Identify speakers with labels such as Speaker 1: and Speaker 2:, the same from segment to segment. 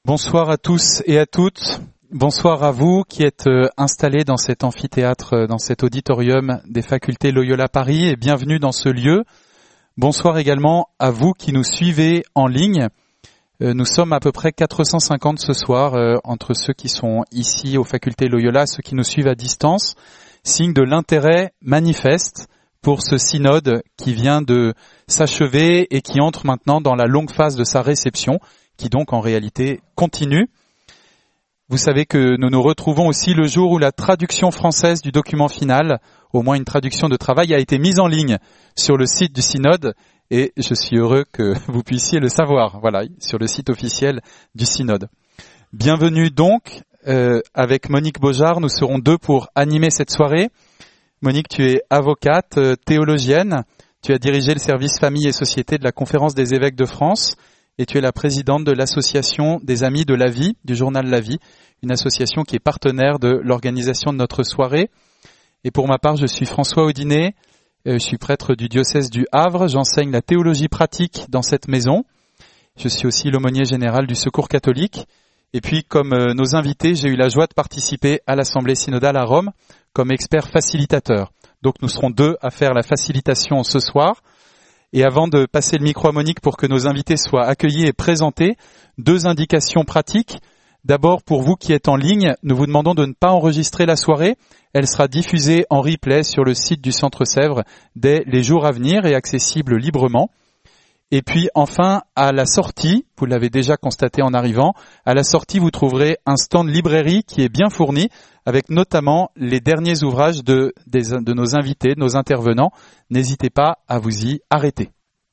Speaker 1: Bonsoir à tous et à toutes. Bonsoir à vous qui êtes installés dans cet amphithéâtre, dans cet auditorium des facultés Loyola Paris et bienvenue dans ce lieu. Bonsoir également à vous qui nous suivez en ligne. Nous sommes à peu près 450 ce soir, entre ceux qui sont ici aux facultés Loyola, ceux qui nous suivent à distance, signe de l'intérêt manifeste pour ce synode qui vient de s'achever et qui entre maintenant dans la longue phase de sa réception, qui donc en réalité continue. Vous savez que nous nous retrouvons aussi le jour où la traduction française du document final, au moins une traduction de travail, a été mise en ligne sur le site du synode et je suis heureux que vous puissiez le savoir, voilà, sur le site officiel du synode. Bienvenue donc, avec Monique Beaujard, nous serons deux pour animer cette soirée. Monique, tu es avocate, théologienne, tu as dirigé le service famille et société de la Conférence des évêques de France et tu es la présidente de l'association des Amis de la Vie, du journal La Vie, une association qui est partenaire de l'organisation de notre soirée. Et pour ma part, je suis François Audinet, je suis prêtre du diocèse du Havre, j'enseigne la théologie pratique dans cette maison. Je suis aussi l'aumônier général du Secours catholique. Et puis, comme nos invités, j'ai eu la joie de participer à l'Assemblée synodale à Rome comme expert facilitateur. Donc nous serons deux à faire la facilitation ce soir. Et avant de passer le micro à Monique pour que nos invités soient accueillis et présentés, deux indications pratiques. D'abord, pour vous qui êtes en ligne, nous vous demandons de ne pas enregistrer la soirée. Elle sera diffusée en replay sur le site du Centre Sèvres dès les jours à venir et accessible librement. Et puis enfin, à la sortie, vous l'avez déjà constaté en arrivant, à la sortie vous trouverez un stand librairie qui est bien fourni avec notamment les derniers ouvrages de nos invités, de nos intervenants. N'hésitez pas à vous y arrêter.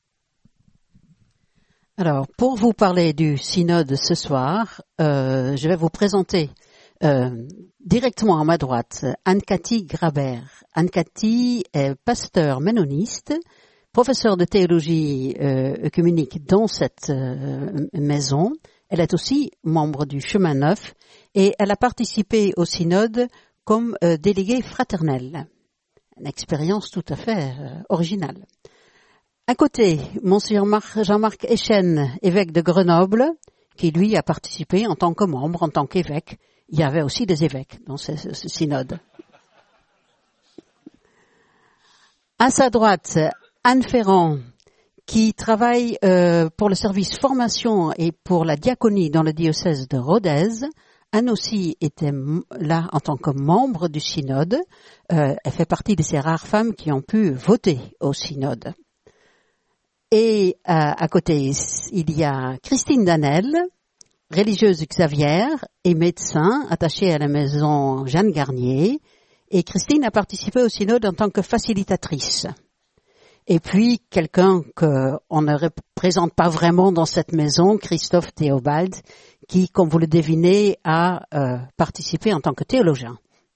Speaker 2: Alors, pour vous parler du synode ce soir, je vais vous présenter directement à ma droite Anne-Cathy Grabert. Anne-Cathy est pasteur ménoniste, professeur de théologie œcuménique dans cette maison. Elle est aussi membre du Chemin Neuf et elle a participé au synode comme déléguée fraternelle. Une expérience tout à fait originale. À côté, Monsieur Jean-Marc Echen, évêque de Grenoble, qui lui a participé en tant que membre, en tant qu'évêque. Il y avait aussi des évêques dans ce synode. À sa droite, Anne Ferrand, qui travaille pour le service formation et pour la diaconie dans le diocèse de Rodez. Anne aussi était là en tant que membre du synode. Elle fait partie de ces rares femmes qui ont pu voter au synode. Et à côté, il y a Christine Danel, religieuse Xavier et médecin attachée à la maison Jeanne Garnier. Et Christine a participé au synode en tant que facilitatrice. Et puis, quelqu'un qu'on ne représente pas vraiment dans cette maison, Christophe Théobald, qui, comme vous le devinez, a participé en tant que théologien.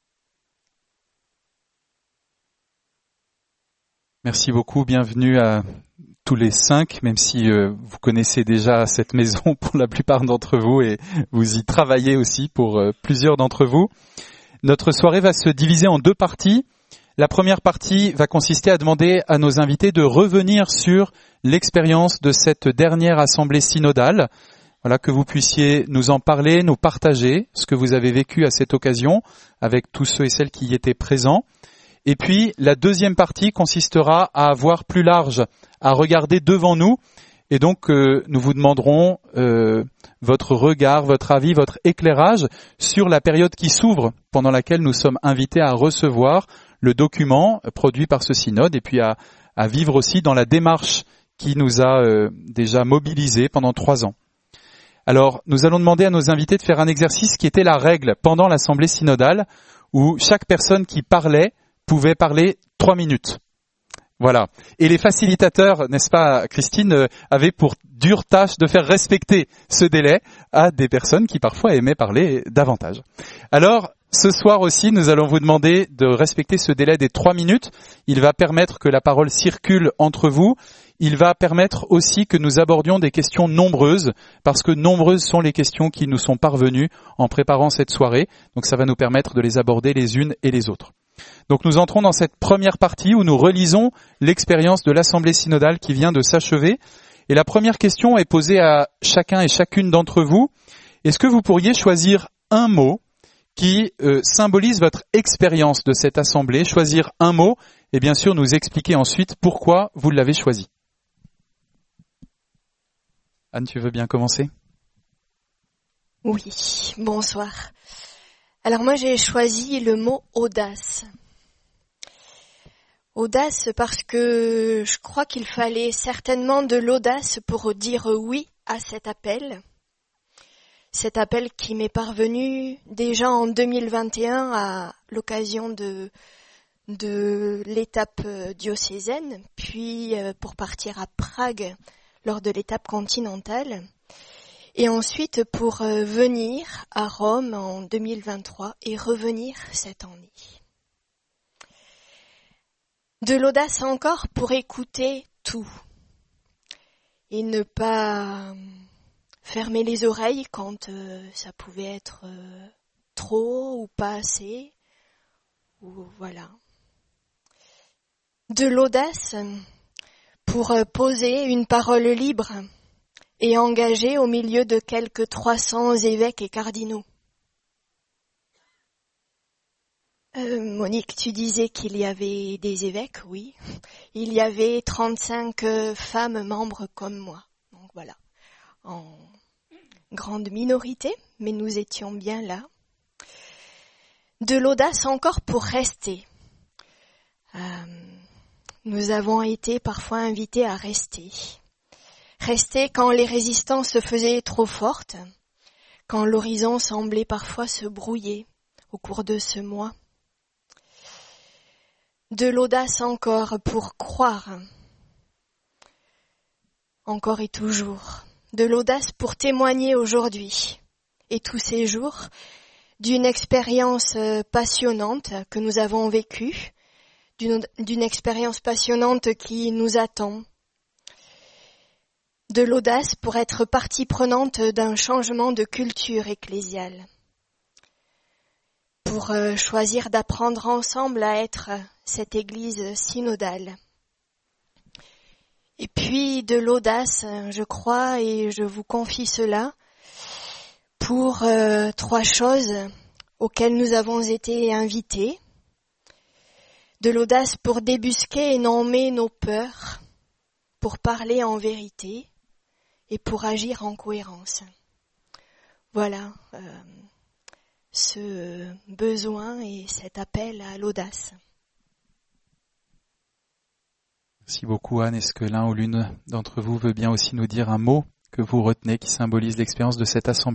Speaker 1: Merci beaucoup, bienvenue à tous les cinq, même si vous connaissez déjà cette maison pour la plupart d'entre vous et vous y travaillez aussi pour plusieurs d'entre vous. Notre soirée va se diviser en deux parties. La première partie va consister à demander à nos invités de revenir sur l'expérience de cette dernière assemblée synodale. Voilà, que vous puissiez nous en parler, nous partager ce que vous avez vécu à cette occasion avec tous ceux et celles qui y étaient présents. Et puis, la deuxième partie consistera à voir plus large, à regarder devant nous. Et donc, nous vous demanderons votre regard, votre avis, votre éclairage sur la période qui s'ouvre, pendant laquelle nous sommes invités à recevoir le document produit par ce synode et puis à vivre aussi dans la démarche qui nous a déjà mobilisés pendant 3 ans. Alors, nous allons demander à nos invités de faire un exercice qui était la règle pendant l'assemblée synodale, où chaque personne qui parlait pouvait parler 3 minutes. Voilà. Et les facilitateurs, n'est-ce pas, Christine, avaient pour dure tâche de faire respecter ce délai à des personnes qui parfois aimaient parler davantage. Alors, ce soir aussi, nous allons vous demander de respecter ce délai des 3 minutes. Il va permettre que la parole circule entre vous. Il va permettre aussi que nous abordions des questions nombreuses, parce que nombreuses sont les questions qui nous sont parvenues en préparant cette soirée. Donc ça va nous permettre de les aborder les unes et les autres. Donc nous entrons dans cette première partie où nous relisons l'expérience de l'Assemblée synodale qui vient de s'achever. Et la première question est posée à chacun et chacune d'entre vous. Est-ce que vous pourriez choisir un mot qui symbolise votre expérience de cette assemblée, choisir un mot et bien sûr nous expliquer ensuite pourquoi vous l'avez choisi. Anne, tu veux bien commencer ?
Speaker 3: Oui, bonsoir. Alors moi j'ai choisi le mot audace. Audace parce que je crois qu'il fallait certainement de l'audace pour dire oui à cet appel. Cet appel qui m'est parvenu déjà en 2021 à l'occasion de l'étape diocésaine, puis pour partir à Prague lors de l'étape continentale, et ensuite pour venir à Rome en 2023 et revenir cette année. De l'audace encore pour écouter tout et ne pas fermer les oreilles quand ça pouvait être trop ou pas assez, ou voilà. De l'audace pour poser une parole libre et engagée au milieu de quelques 300 évêques et cardinaux. Monique, tu disais qu'il y avait des évêques, oui. Il y avait 35 femmes membres comme moi. Donc voilà, en grande minorité, mais nous étions bien là. De l'audace encore pour rester. Nous avons été parfois invités à rester. Rester quand les résistances se faisaient trop fortes, quand l'horizon semblait parfois se brouiller au cours de ce mois. De l'audace encore pour croire, encore et toujours. De l'audace pour témoigner aujourd'hui et tous ces jours d'une expérience passionnante que nous avons vécue, d'une expérience passionnante qui nous attend. De l'audace pour être partie prenante d'un changement de culture ecclésiale. Pour choisir d'apprendre ensemble à être cette Église synodale. Et puis de l'audace, je crois, et je vous confie cela, pour 3 choses auxquelles nous avons été invités. De l'audace pour débusquer et nommer nos peurs, pour parler en vérité et pour agir en cohérence. Voilà ce besoin et cet appel à l'audace.
Speaker 1: Merci beaucoup Anne. Est-ce que l'un ou l'une d'entre vous veut bien aussi nous dire un mot que vous retenez qui symbolise l'expérience de cette assemblée ?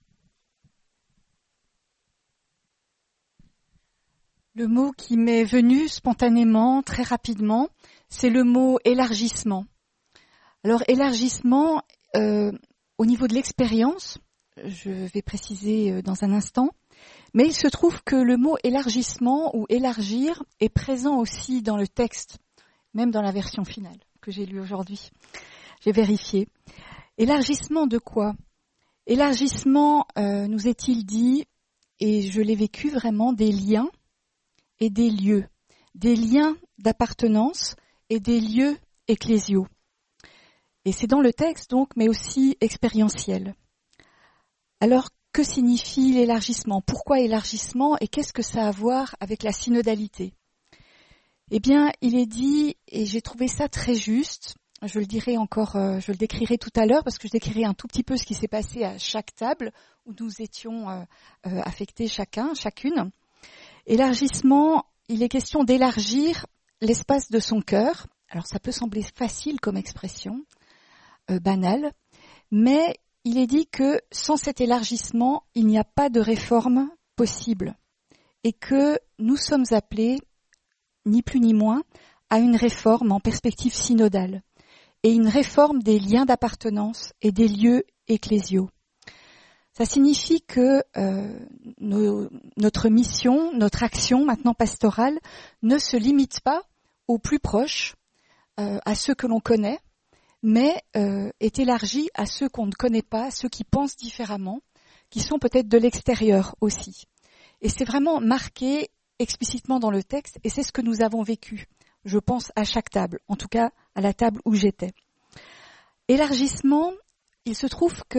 Speaker 4: Le mot qui m'est venu spontanément, très rapidement, c'est le mot élargissement. Alors élargissement, au niveau de l'expérience, je vais préciser dans un instant, mais il se trouve que le mot élargissement ou élargir est présent aussi dans le texte, même dans la version finale que j'ai lue aujourd'hui. J'ai vérifié. Élargissement de quoi ? Élargissement, nous est-il dit, et je l'ai vécu vraiment, des liens et des lieux d'appartenance et des lieux ecclésiaux. Et c'est dans le texte donc, mais aussi expérientiel. Alors, que signifie l'élargissement ? Pourquoi élargissement et qu'est-ce que ça a à voir avec la synodalité ? Eh bien, il est dit, et j'ai trouvé ça très juste, je le dirai encore, je le décrirai tout à l'heure parce que je décrirai un tout petit peu ce qui s'est passé à chaque table où nous étions affectés chacune. Élargissement, il est question d'élargir l'espace de son cœur. Alors ça peut sembler facile comme expression, banale, mais il est dit que sans cet élargissement, il n'y a pas de réforme possible et que nous sommes appelés, ni plus ni moins, à une réforme en perspective synodale et une réforme des liens d'appartenance et des lieux ecclésiaux. Ça signifie que notre mission, notre action maintenant pastorale ne se limite pas aux plus proches, à ceux que l'on connaît, mais est élargie à ceux qu'on ne connaît pas, à ceux qui pensent différemment, qui sont peut-être de l'extérieur aussi. Et c'est vraiment marqué explicitement dans le texte, et c'est ce que nous avons vécu, je pense, à chaque table, en tout cas à la table où j'étais. Élargissement, il se trouve que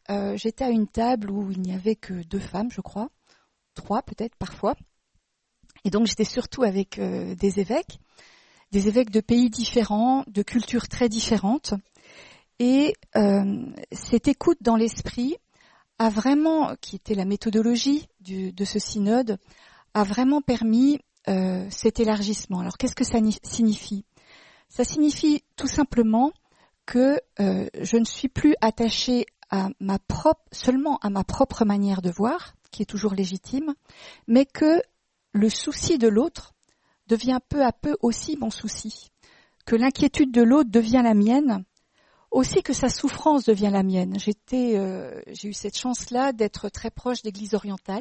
Speaker 4: j'étais à une table où il n'y avait que 2 femmes, je crois, 3 peut-être parfois. Et donc j'étais surtout avec des évêques de pays différents, de cultures très différentes. Et cette écoute dans l'esprit a vraiment, qui était la méthodologie de ce synode, a vraiment permis cet élargissement. Alors qu'est-ce que ça signifie ? Ça signifie tout simplement que je ne suis plus attachée seulement à ma propre manière de voir, qui est toujours légitime, mais que le souci de l'autre devient peu à peu aussi mon souci, que l'inquiétude de l'autre devient la mienne, aussi que sa souffrance devient la mienne. J'ai eu cette chance-là d'être très proche d'Église orientale.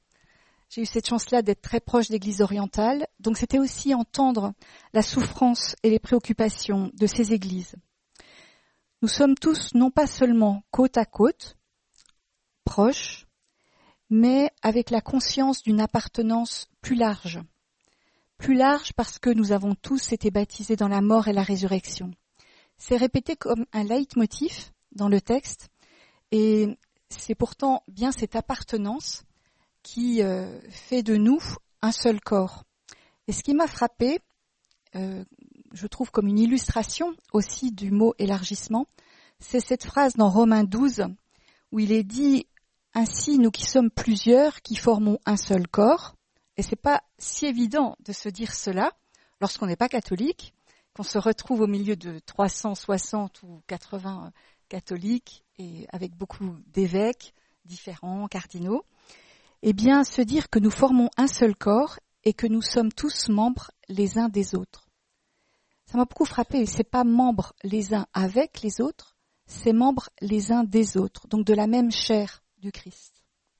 Speaker 4: Donc c'était aussi entendre la souffrance et les préoccupations de ces églises. Nous sommes tous non pas seulement côte à côte, proches, mais avec la conscience d'une appartenance plus large. Plus large parce que nous avons tous été baptisés dans la mort et la résurrection. C'est répété comme un leitmotiv dans le texte, et c'est pourtant bien cette appartenance qui fait de nous un seul corps. Et ce qui m'a frappé, je trouve comme une illustration aussi du mot élargissement, c'est cette phrase dans Romains 12 où il est dit « Ainsi, nous qui sommes plusieurs, qui formons un seul corps », et c'est pas si évident de se dire cela lorsqu'on n'est pas catholique, qu'on se retrouve au milieu de 360 ou 80 catholiques et avec beaucoup d'évêques différents, cardinaux. Eh bien, se dire que nous formons un seul corps et que nous sommes tous membres les uns des autres. Ça m'a beaucoup frappé, c'est pas membres les uns avec les autres, c'est membres les uns des autres, donc de la même chair du Christ.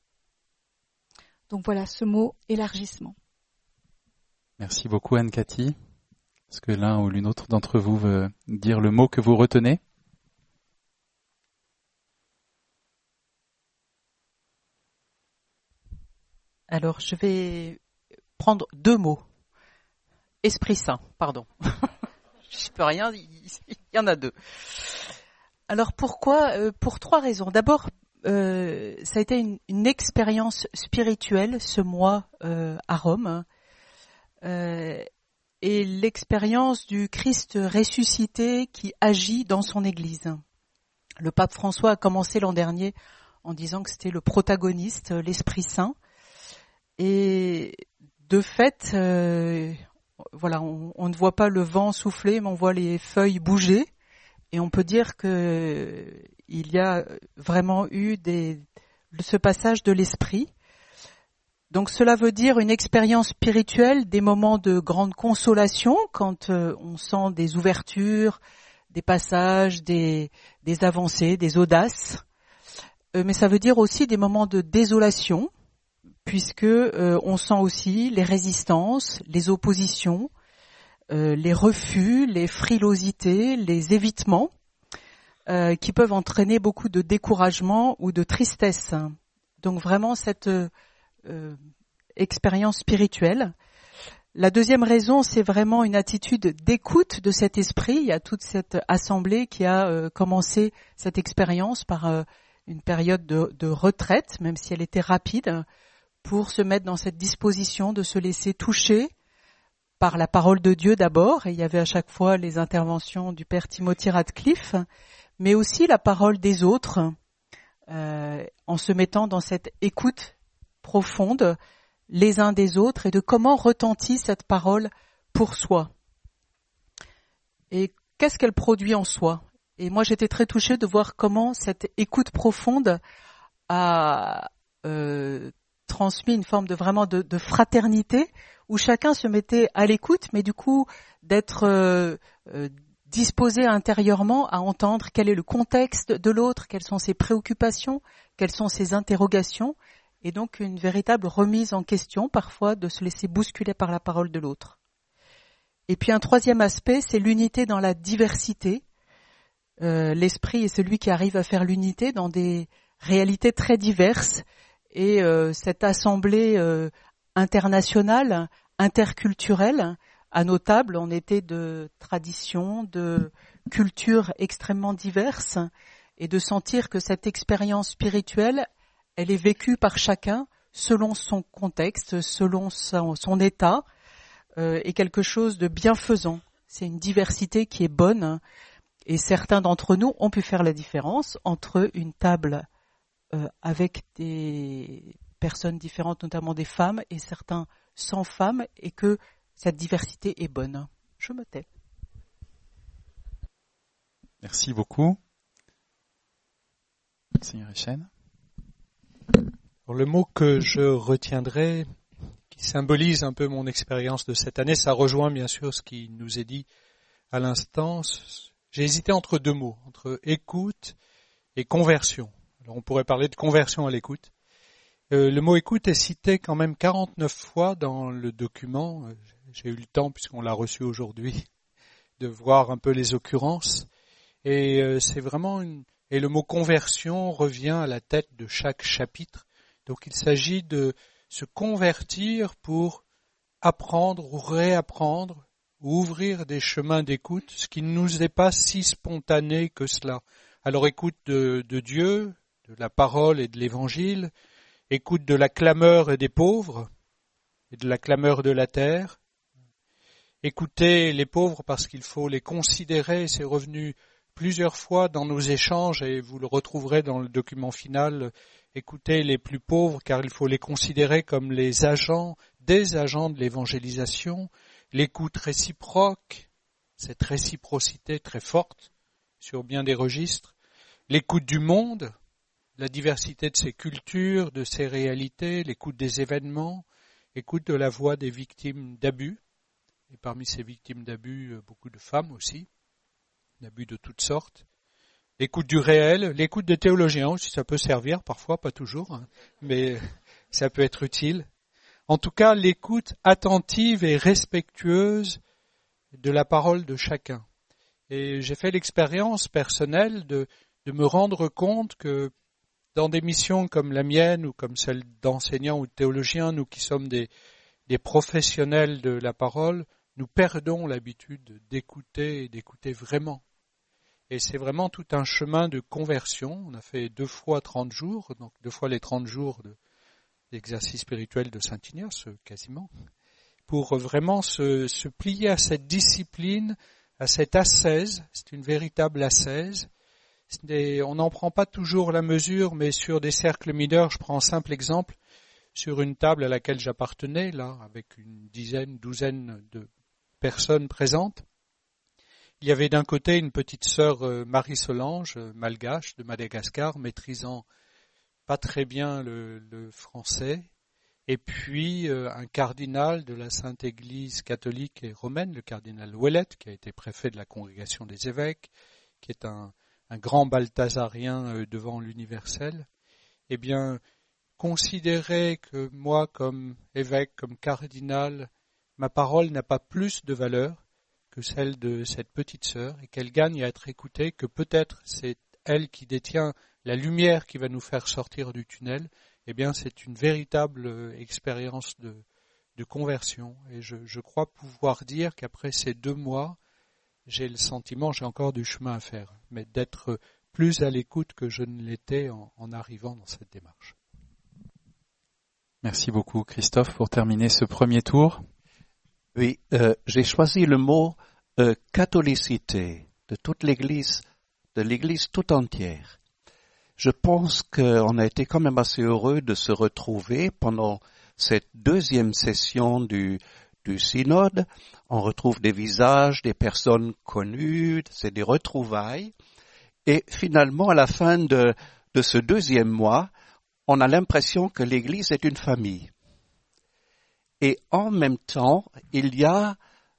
Speaker 4: Donc voilà ce mot élargissement.
Speaker 1: Merci beaucoup Anne-Cathy. Est-ce que l'un ou l'une autre d'entre vous veut dire le mot que vous retenez ?
Speaker 5: Alors, je vais prendre 2 mots. Esprit Saint, pardon. Je peux rien, il y en a 2. Alors, pourquoi ? Pour 3 raisons. D'abord, ça a été une expérience spirituelle, ce mois à Rome. Et l'expérience du Christ ressuscité qui agit dans son Église. Le pape François a commencé l'an dernier en disant que c'était le protagoniste, l'Esprit Saint. Et de fait, voilà, on ne voit pas le vent souffler, mais on voit les feuilles bouger. Et on peut dire que il y a vraiment eu ce passage de l'Esprit. Donc cela veut dire une expérience spirituelle, des moments de grande consolation quand on sent des ouvertures, des passages, des avancées, des audaces. Mais ça veut dire aussi des moments de désolation, puisque on sent aussi les résistances, les oppositions, les refus, les frilosités, les évitements, qui peuvent entraîner beaucoup de découragement ou de tristesse. Donc vraiment cette expérience spirituelle. La deuxième raison, c'est vraiment une attitude d'écoute de cet esprit. Il y a toute cette assemblée qui a commencé cette expérience par une période de retraite, même si elle était rapide, pour se mettre dans cette disposition de se laisser toucher par la parole de Dieu d'abord. Et il y avait à chaque fois les interventions du père Timothy Radcliffe, mais aussi la parole des autres, en se mettant dans cette écoute profonde les uns des autres et de comment retentit cette parole pour soi. Et qu'est-ce qu'elle produit en soi ? Et moi j'étais très touchée de voir comment cette écoute profonde a transmis une forme de fraternité où chacun se mettait à l'écoute, mais du coup d'être disposé intérieurement à entendre quel est le contexte de l'autre, quelles sont ses préoccupations, quelles sont ses interrogations, et donc une véritable remise en question parfois de se laisser bousculer par la parole de l'autre. Et puis un troisième aspect, c'est l'unité dans la diversité. L'esprit est celui qui arrive à faire l'unité dans des réalités très diverses, et cette assemblée internationale, interculturelle, à nos tables, on était de traditions, de cultures extrêmement diverses, et de sentir que cette expérience spirituelle, elle est vécue par chacun selon son contexte, selon son état, est quelque chose de bienfaisant. C'est une diversité qui est bonne, et certains d'entre nous ont pu faire la différence entre une table avec des personnes différentes, notamment des femmes, et certains sans femmes, et que cette diversité est bonne. Je me tais.
Speaker 1: Merci beaucoup. Seigneur Echen.
Speaker 6: Le mot que je retiendrai, qui symbolise un peu mon expérience de cette année, ça rejoint bien sûr ce qui nous est dit à l'instant. J'ai hésité entre deux mots, entre écoute et conversion. Alors on pourrait parler de conversion à l'écoute. Le mot écoute est cité quand même 49 fois dans le document. J'ai eu le temps, puisqu'on l'a reçu aujourd'hui, de voir un peu les occurrences. Et c'est vraiment et le mot conversion revient à la tête de chaque chapitre. Donc il s'agit de se convertir pour apprendre ou réapprendre, ou ouvrir des chemins d'écoute, ce qui ne nous est pas si spontané que cela. Alors écoute de Dieu, de la parole et de l'évangile, écoute de la clameur des pauvres et de la clameur de la terre. Écoutez les pauvres parce qu'il faut les considérer, c'est revenu plusieurs fois dans nos échanges et vous le retrouverez dans le document final. Écoutez les plus pauvres car il faut les considérer comme des agents de l'évangélisation. L'écoute réciproque, cette réciprocité très forte sur bien des registres. L'écoute du monde, la diversité de ses cultures, de ses réalités, l'écoute des événements, écoute de la voix des victimes d'abus. Et parmi ces victimes d'abus, beaucoup de femmes aussi, d'abus de toutes sortes. L'écoute du réel, l'écoute des théologiens aussi, ça peut servir parfois, pas toujours, mais ça peut être utile. En tout cas, l'écoute attentive et respectueuse de la parole de chacun. Et j'ai fait l'expérience personnelle de me rendre compte que dans des missions comme la mienne ou comme celle d'enseignants ou de théologiens, nous qui sommes des professionnels de la parole, nous perdons l'habitude d'écouter et d'écouter vraiment. Et c'est vraiment tout un chemin de conversion. On a fait 2 fois 30 jours, donc 2 fois les 30 jours d'exercice spirituel de Saint Ignace, quasiment, pour vraiment se plier à cette discipline, à cette ascèse. C'est une véritable ascèse. On n'en prend pas toujours la mesure, mais sur des cercles mineurs, je prends un simple exemple, sur une table à laquelle j'appartenais, là, avec une douzaine de personnes présentes. Il y avait d'un côté une petite sœur Marie-Solange, malgache de Madagascar, maîtrisant pas très bien le français, et puis un cardinal de la Sainte Église catholique et romaine, le cardinal Ouellet, qui a été préfet de la Congrégation des évêques, qui est un grand balthazarien devant l'universel. Eh bien, considérer que moi, comme évêque, comme cardinal, ma parole n'a pas plus de valeur que celle de cette petite sœur, et qu'elle gagne à être écoutée, que peut-être c'est elle qui détient la lumière qui va nous faire sortir du tunnel, eh bien c'est une véritable expérience de conversion. Et je crois pouvoir dire qu'après ces 2 mois, j'ai le sentiment, j'ai encore du chemin à faire, mais d'être plus à l'écoute que je ne l'étais en arrivant dans cette démarche.
Speaker 1: Merci beaucoup Christophe pour terminer ce premier tour.
Speaker 7: Oui, j'ai choisi le mot catholicité de toute l'Église, de l'Église tout entière. Je pense qu'on a été quand même assez heureux de se retrouver pendant cette 2e session du synode. On retrouve des visages, des personnes connues, c'est des retrouvailles. Et finalement, à la fin de ce 2e mois, on a l'impression que l'Église est une famille. Et en même temps, il y a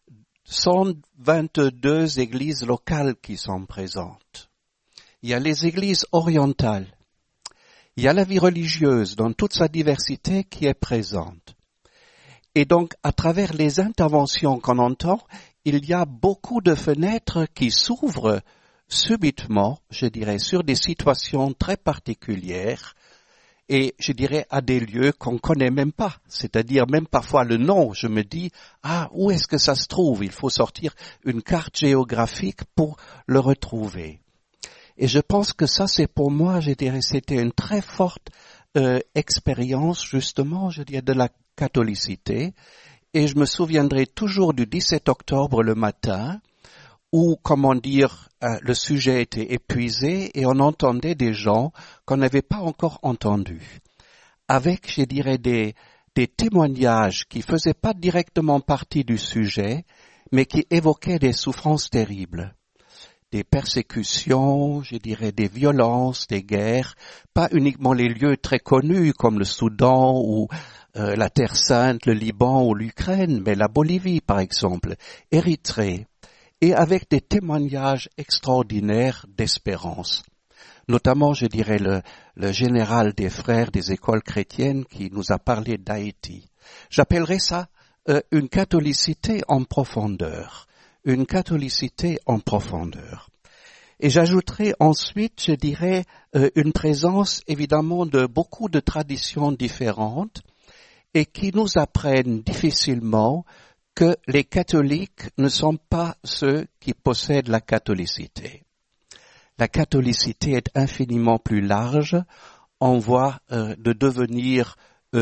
Speaker 7: 122 églises locales qui sont présentes. Il y a les églises orientales. Il y a la vie religieuse dans toute sa diversité qui est présente. Et donc, à travers les interventions qu'on entend, il y a beaucoup de fenêtres qui s'ouvrent subitement, je dirais, sur des situations très particulières, et je dirais à des lieux qu'on connaît même pas, c'est-à-dire même parfois le nom, je me dis, où est-ce que ça se trouve? Il faut sortir une carte géographique pour le retrouver. Et je pense que ça, c'est pour moi, je dirais, c'était une très forte expérience, justement, je dirais, de la catholicité. Et je me souviendrai toujours du 17 octobre le matin, où, comment dire, le sujet était épuisé et on entendait des gens qu'on n'avait pas encore entendus. Avec, je dirais, des témoignages qui faisaient pas directement partie du sujet, mais qui évoquaient des souffrances terribles. Des persécutions, je dirais, des violences, des guerres, pas uniquement les lieux très connus comme le Soudan ou la Terre Sainte, le Liban ou l'Ukraine, mais la Bolivie par exemple, Érythrée, et avec des témoignages extraordinaires d'espérance. Notamment, je dirais, le général des frères des écoles chrétiennes qui nous a parlé d'Haïti. J'appellerais ça une catholicité en profondeur. Une catholicité en profondeur. Et j'ajouterai ensuite, je dirais, une présence évidemment de beaucoup de traditions différentes et qui nous apprennent difficilement que les catholiques ne sont pas ceux qui possèdent la catholicité. La catholicité est infiniment plus large, on voit de devenir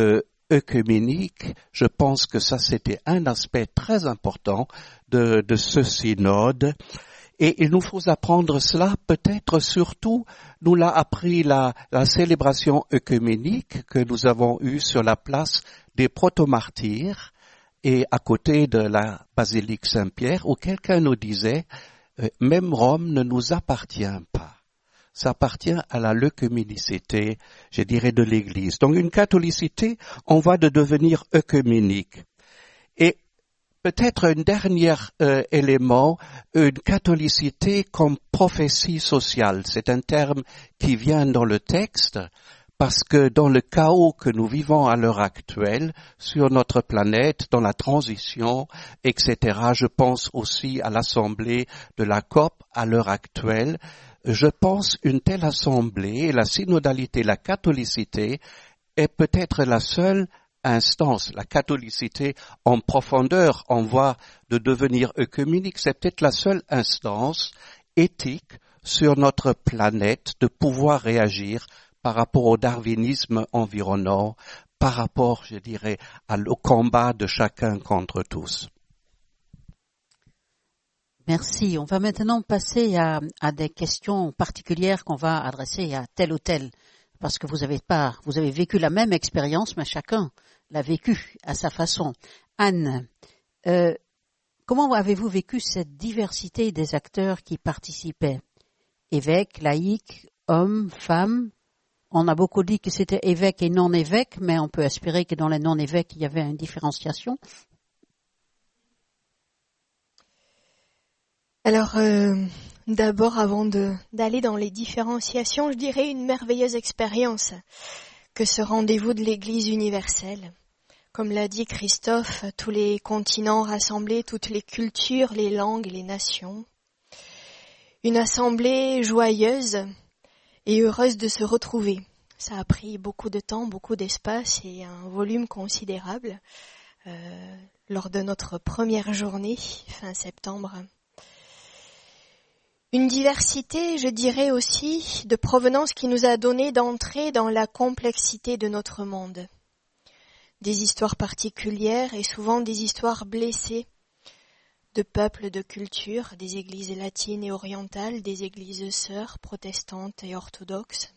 Speaker 7: œcuménique. Je pense que ça c'était un aspect très important de ce synode. Et il nous faut apprendre cela, peut-être surtout, nous l'a appris la célébration œcuménique que nous avons eue sur la place des protomartyrs et à côté de la basilique Saint-Pierre, où quelqu'un nous disait même Rome ne nous appartient pas. Ça appartient à la l'œcuménicité, je dirais, de l'Église. Donc une catholicité, on va de devenir œcuménique. Et peut-être un dernier élément, une catholicité comme prophétie sociale. C'est un terme qui vient dans le texte parce que dans le chaos que nous vivons à l'heure actuelle sur notre planète, dans la transition, etc., je pense aussi à l'assemblée de la COP à l'heure actuelle, je pense une telle assemblée, la synodalité, la catholicité, est peut-être la seule instance, la catholicité en profondeur, en voie de devenir œcuménique, c'est peut-être la seule instance éthique sur notre planète de pouvoir réagir par rapport au darwinisme environnant, par rapport, je dirais, au combat de chacun contre tous.
Speaker 2: Merci. On va maintenant passer à des questions particulières qu'on va adresser à tel ou tel, parce que vous avez vécu la même expérience, mais chacun l'a vécu à sa façon. Anne, comment avez-vous vécu cette diversité des acteurs qui participaient? Évêques, laïcs, hommes, femmes? On a beaucoup dit que c'était évêques et non-évêques, mais on peut espérer que dans les non-évêques, il y avait une différenciation.
Speaker 3: Alors, d'abord, avant d'aller dans les différenciations, je dirais une merveilleuse expérience que ce rendez-vous de l'Église universelle. Comme l'a dit Christophe, tous les continents rassemblés, toutes les cultures, les langues, les nations. Une assemblée joyeuse et heureuse de se retrouver. Ça a pris beaucoup de temps, beaucoup d'espace et un volume considérable lors de notre première journée, fin septembre. Une diversité, je dirais aussi, de provenance qui nous a donné d'entrer dans la complexité de notre monde. Des histoires particulières et souvent des histoires blessées de peuples, de cultures, des églises latines et orientales, des églises sœurs, protestantes et orthodoxes.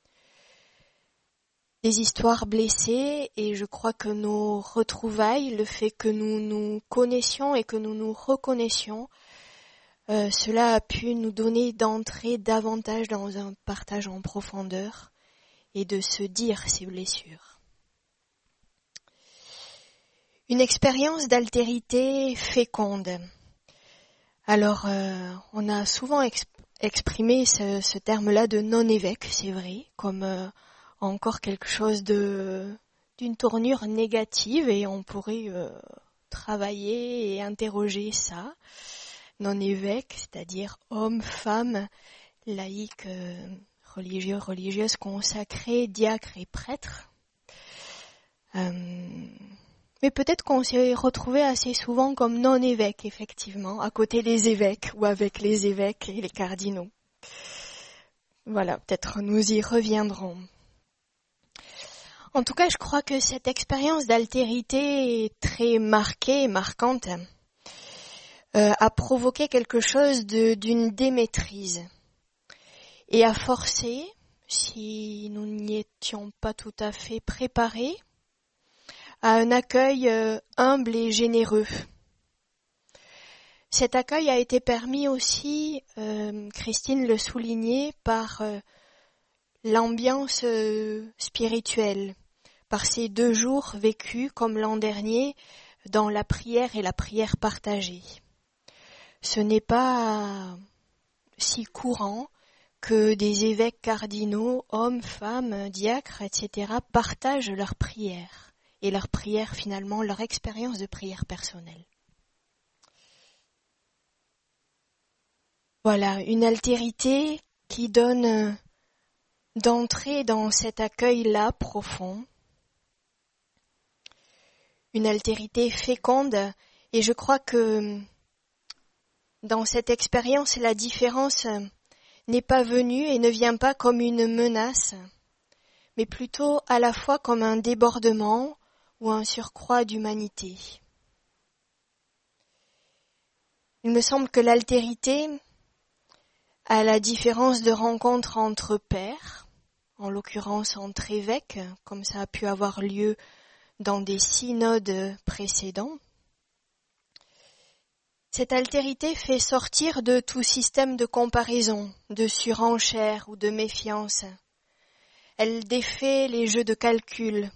Speaker 3: Des histoires blessées et je crois que nos retrouvailles, le fait que nous nous connaissions et que nous nous reconnaissions, cela a pu nous donner d'entrer davantage dans un partage en profondeur et de se dire ces blessures. Une expérience d'altérité féconde. Alors, on a souvent exprimé ce terme-là de non-évêque, c'est vrai, comme encore quelque chose d'une tournure négative et on pourrait travailler et interroger ça. Non-évêque, c'est-à-dire homme, femme, laïque, religieux, religieuse, consacré, diacre et prêtre. Mais peut-être qu'on s'est retrouvé assez souvent comme non-évêque, effectivement, à côté des évêques ou avec les évêques et les cardinaux. Voilà, peut-être nous y reviendrons. En tout cas, je crois que cette expérience d'altérité est très marquée et marquante, a provoqué quelque chose d'une démaîtrise et a forcé, si nous n'y étions pas tout à fait préparés, à un accueil humble et généreux. Cet accueil a été permis aussi, Christine le soulignait, par l'ambiance spirituelle, par ces 2 jours vécus comme l'an dernier dans la prière et la prière partagée. Ce n'est pas si courant que des évêques cardinaux, hommes, femmes, diacres, etc. partagent leurs prières et leur prière finalement, leur expérience de prière personnelle. Voilà, une altérité qui donne d'entrer dans cet accueil-là profond. Une altérité féconde, et je crois que dans cette expérience, la différence n'est pas venue et ne vient pas comme une menace, mais plutôt à la fois comme un débordement ou un surcroît d'humanité. Il me semble que l'altérité, à la différence de rencontres entre pairs, en l'occurrence entre évêques, comme ça a pu avoir lieu dans des synodes précédents, cette altérité fait sortir de tout système de comparaison, de surenchère ou de méfiance. Elle défait les jeux de calcul.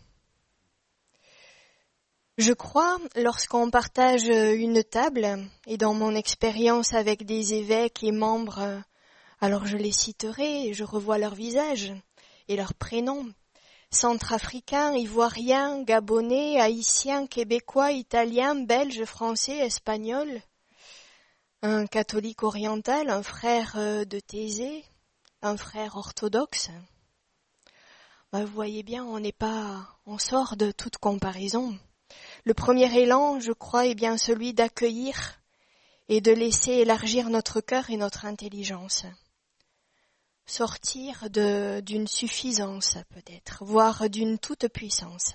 Speaker 3: Je crois, lorsqu'on partage une table, et dans mon expérience avec des évêques et membres, alors je les citerai, je revois leurs visages et leurs prénoms. Centrafricains, Ivoiriens, Gabonais, Haïtiens, Québécois, Italiens, Belges, Français, Espagnols. Un catholique oriental, un frère de Thésée, un frère orthodoxe. Vous voyez bien, on sort de toute comparaison. Le premier élan, je crois, est bien celui d'accueillir et de laisser élargir notre cœur et notre intelligence. Sortir d'une suffisance peut-être, voire d'une toute-puissance.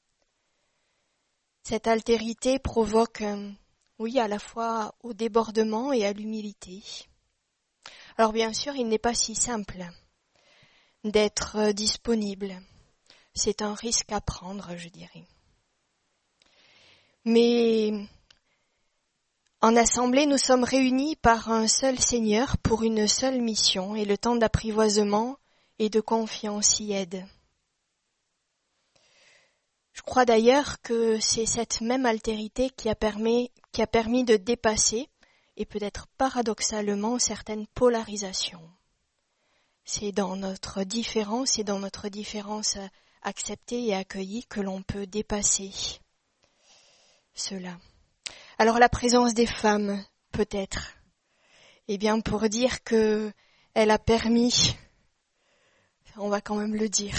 Speaker 3: Cette altérité provoque, à la fois au débordement et à l'humilité. Alors bien sûr, il n'est pas si simple d'être disponible. C'est un risque à prendre, je dirais. Mais en assemblée, nous sommes réunis par un seul Seigneur pour une seule mission, et le temps d'apprivoisement et de confiance y aide. Je crois d'ailleurs que c'est cette même altérité qui a permis de dépasser, et peut-être paradoxalement, certaines polarisations. C'est dans notre différence acceptée et accueillie que l'on peut dépasser cela. Alors la présence des femmes, peut-être, pour dire que elle a permis, on va quand même le dire,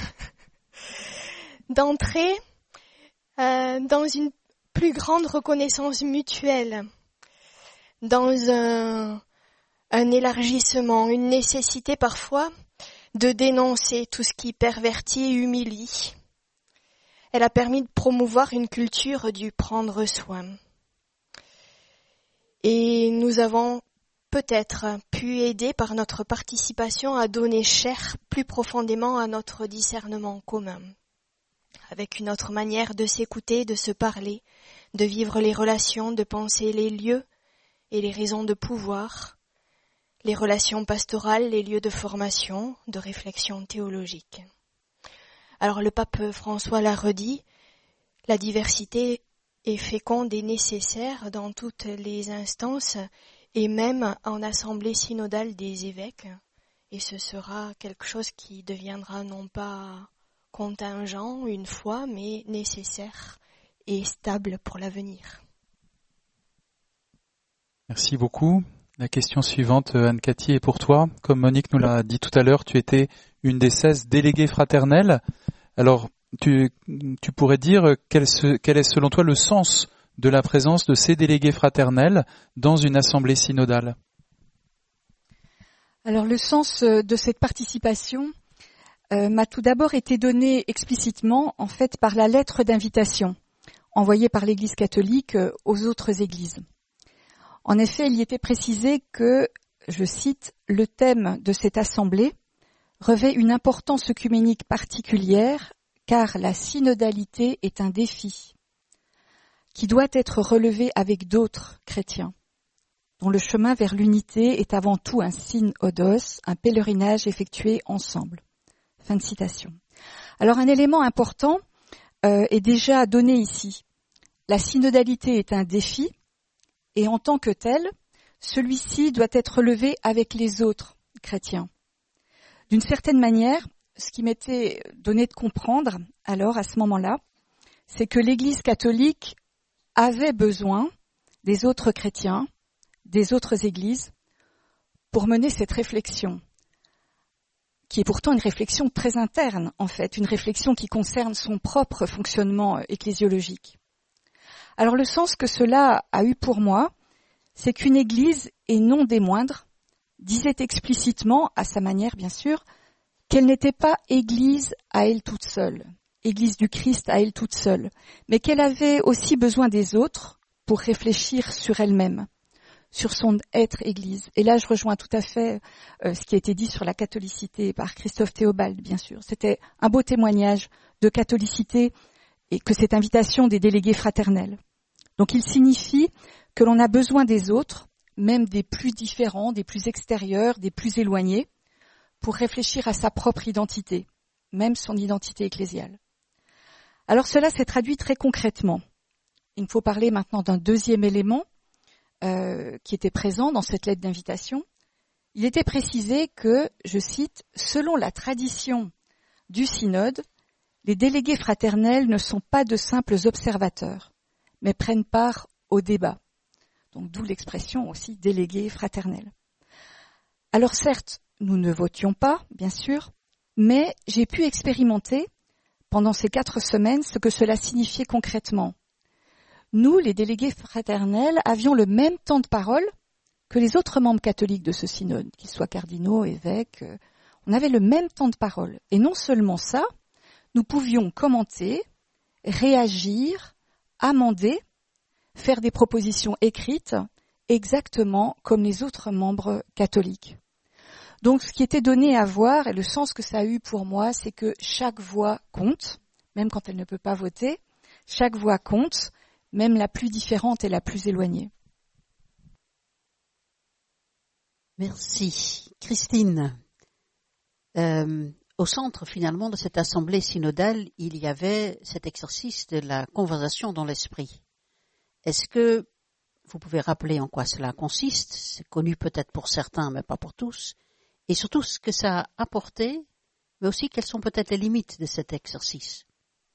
Speaker 3: d'entrer dans une plus grande reconnaissance mutuelle, dans un élargissement, une nécessité parfois de dénoncer tout ce qui pervertit et humilie. Elle a permis de promouvoir une culture du prendre soin. Et nous avons peut-être pu aider par notre participation à donner chair plus profondément à notre discernement commun, avec une autre manière de s'écouter, de se parler, de vivre les relations, de penser les lieux et les raisons de pouvoir, les relations pastorales, les lieux de formation, de réflexion théologique. Alors le pape François l'a redit, la diversité est féconde et nécessaire dans toutes les instances et même en assemblée synodale des évêques. Et ce sera quelque chose qui deviendra non pas contingent une fois, mais nécessaire et stable pour l'avenir.
Speaker 1: Merci beaucoup. La question suivante, Anne-Cathy, est pour toi. Comme Monique nous l'a dit tout à l'heure, tu étais une des 16 déléguées fraternelles. Alors, tu pourrais dire quel est selon toi le sens de la présence de ces délégués fraternels dans une assemblée synodale ?
Speaker 4: Alors le sens de cette participation m'a tout d'abord été donné explicitement, en fait, par la lettre d'invitation envoyée par l'Église catholique aux autres églises. En effet, il y était précisé que, je cite, le thème de cette assemblée revêt une importance œcuménique particulière car la synodalité est un défi qui doit être relevé avec d'autres chrétiens, dont le chemin vers l'unité est avant tout un synodos, un pèlerinage effectué ensemble. Fin de citation. Alors un élément important est déjà donné ici. La synodalité est un défi et en tant que tel, celui-ci doit être relevé avec les autres chrétiens. D'une certaine manière, ce qui m'était donné de comprendre alors à ce moment-là, c'est que l'Église catholique avait besoin des autres chrétiens, des autres églises, pour mener cette réflexion, qui est pourtant une réflexion très interne, en fait, une réflexion qui concerne son propre fonctionnement ecclésiologique. Alors le sens que cela a eu pour moi, c'est qu'une église, et non des moindres, disait explicitement, à sa manière bien sûr, qu'elle n'était pas église à elle toute seule, église du Christ à elle toute seule, mais qu'elle avait aussi besoin des autres pour réfléchir sur elle-même, sur son être église. Et là, je rejoins tout à fait ce qui a été dit sur la catholicité par Christophe Théobald, bien sûr. C'était un beau témoignage de catholicité et que cette invitation des délégués fraternels. Donc il signifie que l'on a besoin des autres, même des plus différents, des plus extérieurs, des plus éloignés, pour réfléchir à sa propre identité, même son identité ecclésiale. Alors cela s'est traduit très concrètement. Il me faut parler maintenant d'un deuxième élément qui était présent dans cette lettre d'invitation. Il était précisé que, je cite, « Selon la tradition du synode, les délégués fraternels ne sont pas de simples observateurs, mais prennent part au débat. » Donc d'où l'expression aussi « délégués fraternels ». Alors certes, nous ne votions pas, bien sûr, mais j'ai pu expérimenter pendant ces 4 semaines ce que cela signifiait concrètement. Nous, les délégués fraternels, avions le même temps de parole que les autres membres catholiques de ce synode, qu'ils soient cardinaux, évêques. On avait le même temps de parole. Et non seulement ça, nous pouvions commenter, réagir, amender, faire des propositions écrites, exactement comme les autres membres catholiques. Donc ce qui était donné à voir, et le sens que ça a eu pour moi, c'est que chaque voix compte, même quand elle ne peut pas voter, chaque voix compte, même la plus différente et la plus éloignée.
Speaker 2: Merci. Christine, au centre finalement de cette assemblée synodale, il y avait cet exercice de la conversation dans l'esprit. Est-ce que vous pouvez rappeler en quoi cela consiste? C'est connu peut-être pour certains, mais pas pour tous. Et surtout ce que ça a apporté, mais aussi quelles sont peut-être les limites de cet exercice.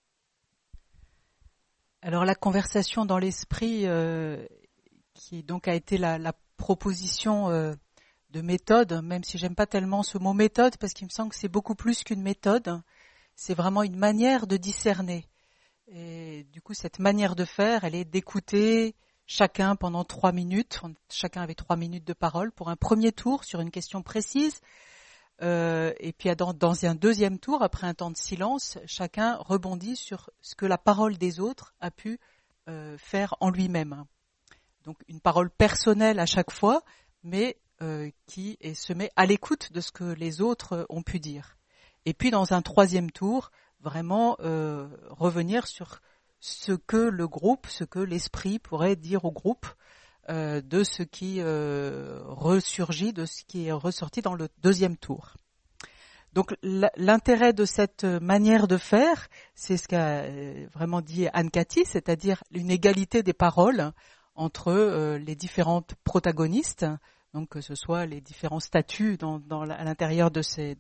Speaker 5: Alors la conversation dans l'esprit, qui donc a été la proposition de méthode, même si j'aime pas tellement ce mot méthode, parce qu'il me semble que c'est beaucoup plus qu'une méthode, c'est vraiment une manière de discerner. Et du coup, cette manière de faire, elle est d'écouter chacun pendant 3 minutes. Chacun avait 3 minutes de parole pour un premier tour sur une question précise. Et puis dans un deuxième tour, après un temps de silence, chacun rebondit sur ce que la parole des autres a pu faire en lui-même. Donc une parole personnelle à chaque fois, mais qui se met à l'écoute de ce que les autres ont pu dire. Et puis dans un troisième tour, vraiment revenir sur ce que le groupe, ce que l'esprit pourrait dire au groupe, de ce qui ressurgit, de ce qui est ressorti dans le deuxième tour. Donc l'intérêt de cette manière de faire, c'est ce qu'a vraiment dit Anne-Cathy, c'est-à-dire une égalité des paroles entre les différentes protagonistes, donc que ce soit les différents statuts à l'intérieur de ces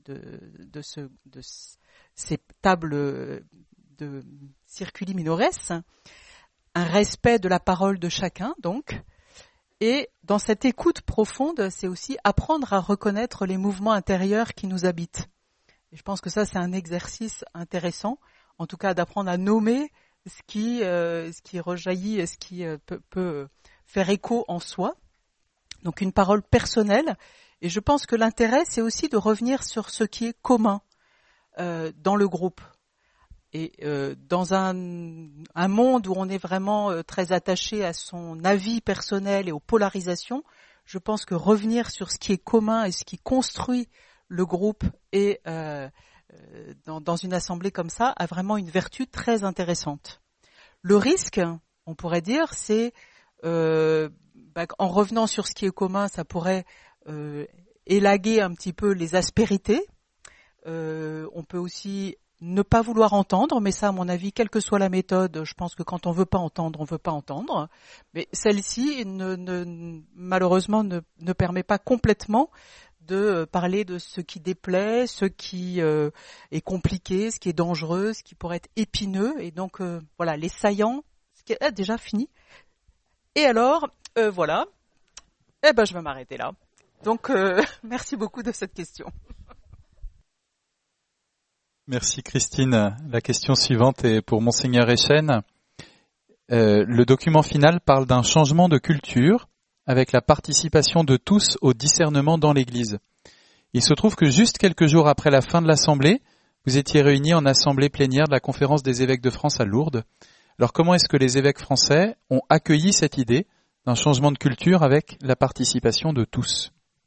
Speaker 5: tables de circuli minores, un respect de la parole de chacun, donc, et dans cette écoute profonde, c'est aussi apprendre à reconnaître les mouvements intérieurs qui nous habitent. Et je pense que ça, c'est un exercice intéressant, en tout cas d'apprendre à nommer ce qui rejaillit, ce qui peut faire écho en soi. Donc une parole personnelle, Et je pense que l'intérêt, c'est aussi de revenir sur ce qui est commun dans le groupe. Et dans un monde où on est vraiment très attaché à son avis personnel et aux polarisations, je pense que revenir sur ce qui est commun et ce qui construit le groupe et dans une assemblée comme ça a vraiment une vertu très intéressante. Le risque, on pourrait dire, c'est en revenant sur ce qui est commun, ça pourrait élaguer un petit peu les aspérités. On peut aussi ne pas vouloir entendre, mais ça, à mon avis, quelle que soit la méthode, je pense que quand on veut pas entendre, on veut pas entendre. Mais celle-ci, malheureusement, ne permet pas complètement de parler de ce qui déplaît, ce qui est compliqué, ce qui est dangereux, ce qui pourrait être épineux. Et donc, voilà, les saillants, ce qui est déjà fini. Et alors, voilà, je vais m'arrêter là. Donc, merci beaucoup de cette question.
Speaker 1: Merci Christine. La question suivante est pour Monseigneur Echen. Le document final parle d'un changement de culture avec la participation de tous au discernement dans l'Église. Il se trouve que juste quelques jours après la fin de l'Assemblée, vous étiez réunis en Assemblée plénière de la Conférence des évêques de France à Lourdes. Alors comment est-ce que les évêques français ont accueilli cette idée d'un changement de culture avec la participation de tous ?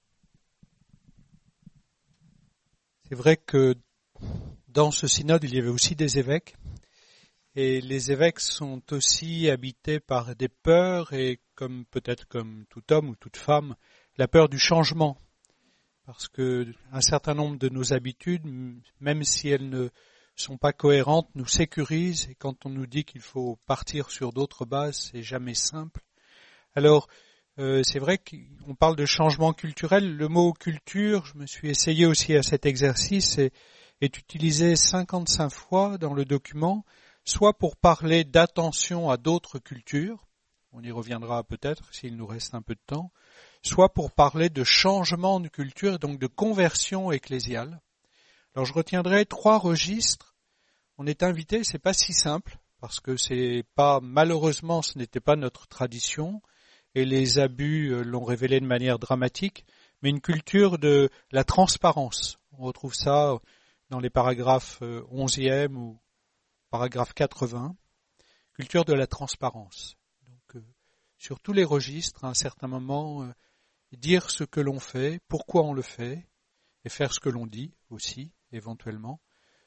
Speaker 6: C'est vrai que dans ce synode, il y avait aussi des évêques. Et les évêques sont aussi habités par des peurs et peut-être comme tout homme ou toute femme, la peur du changement. Parce que un certain nombre de nos habitudes, même si elles ne sont pas cohérentes, nous sécurisent. Et quand on nous dit qu'il faut partir sur d'autres bases, c'est jamais simple. Alors, c'est vrai qu'on parle de changement culturel. Le mot culture, je me suis essayé aussi à cet exercice, est utilisé 55 fois dans le document, soit pour parler d'attention à d'autres cultures, on y reviendra peut-être s'il nous reste un peu de temps, soit pour parler de changement de culture, donc de conversion ecclésiale. Alors je retiendrai 3 registres. On est invité, c'est pas si simple, parce que malheureusement ce n'était pas notre tradition, et les abus l'ont révélé de manière dramatique, mais une culture de la transparence. On retrouve ça dans les paragraphes 11e ou paragraphe 80, culture de la transparence. Donc, sur tous les registres, à un certain moment, dire ce que l'on fait, pourquoi on le fait, et faire ce que l'on dit aussi, éventuellement.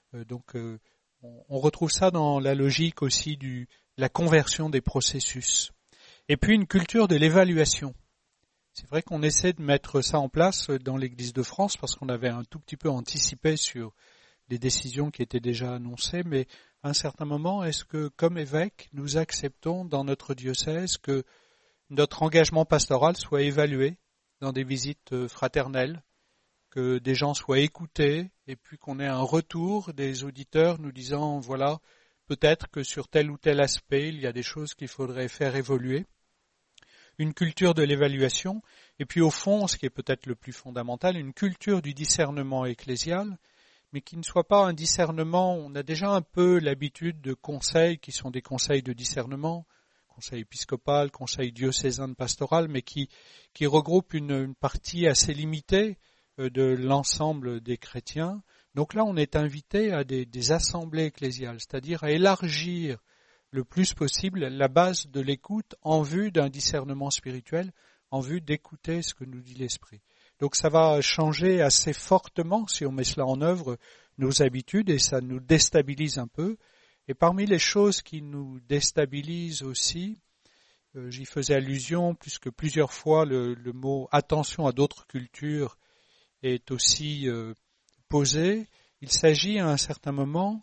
Speaker 6: On retrouve ça dans la logique aussi de la conversion des processus. Et puis une culture de l'évaluation. C'est vrai qu'on essaie de mettre ça en place dans l'Église de France parce qu'on avait un tout petit peu anticipé sur des décisions qui étaient déjà annoncées, mais à un certain moment, est-ce que, comme évêque, nous acceptons dans notre diocèse que notre engagement pastoral soit évalué dans des visites fraternelles, que des gens soient écoutés, et puis qu'on ait un retour des auditeurs nous disant, voilà, peut-être que sur tel ou tel aspect, il y a des choses qu'il faudrait faire évoluer. Une culture de l'évaluation, et puis au fond, ce qui est peut-être le plus fondamental, une culture du discernement ecclésial, mais qui ne soit pas un discernement, on a déjà un peu l'habitude de conseils qui sont des conseils de discernement, conseil épiscopal, conseil diocésain de pastoral, mais qui regroupent une partie assez limitée de l'ensemble des chrétiens. Donc là, on est invité à des assemblées ecclésiales, c'est-à-dire à élargir le plus possible la base de l'écoute en vue d'un discernement spirituel, en vue d'écouter ce que nous dit l'Esprit. Donc ça va changer assez fortement, si on met cela en œuvre, nos habitudes, et ça nous déstabilise un peu. Et parmi les choses qui nous déstabilisent aussi, j'y faisais allusion, puisque plusieurs fois le mot « attention à d'autres cultures » est aussi posé. Il s'agit à un certain moment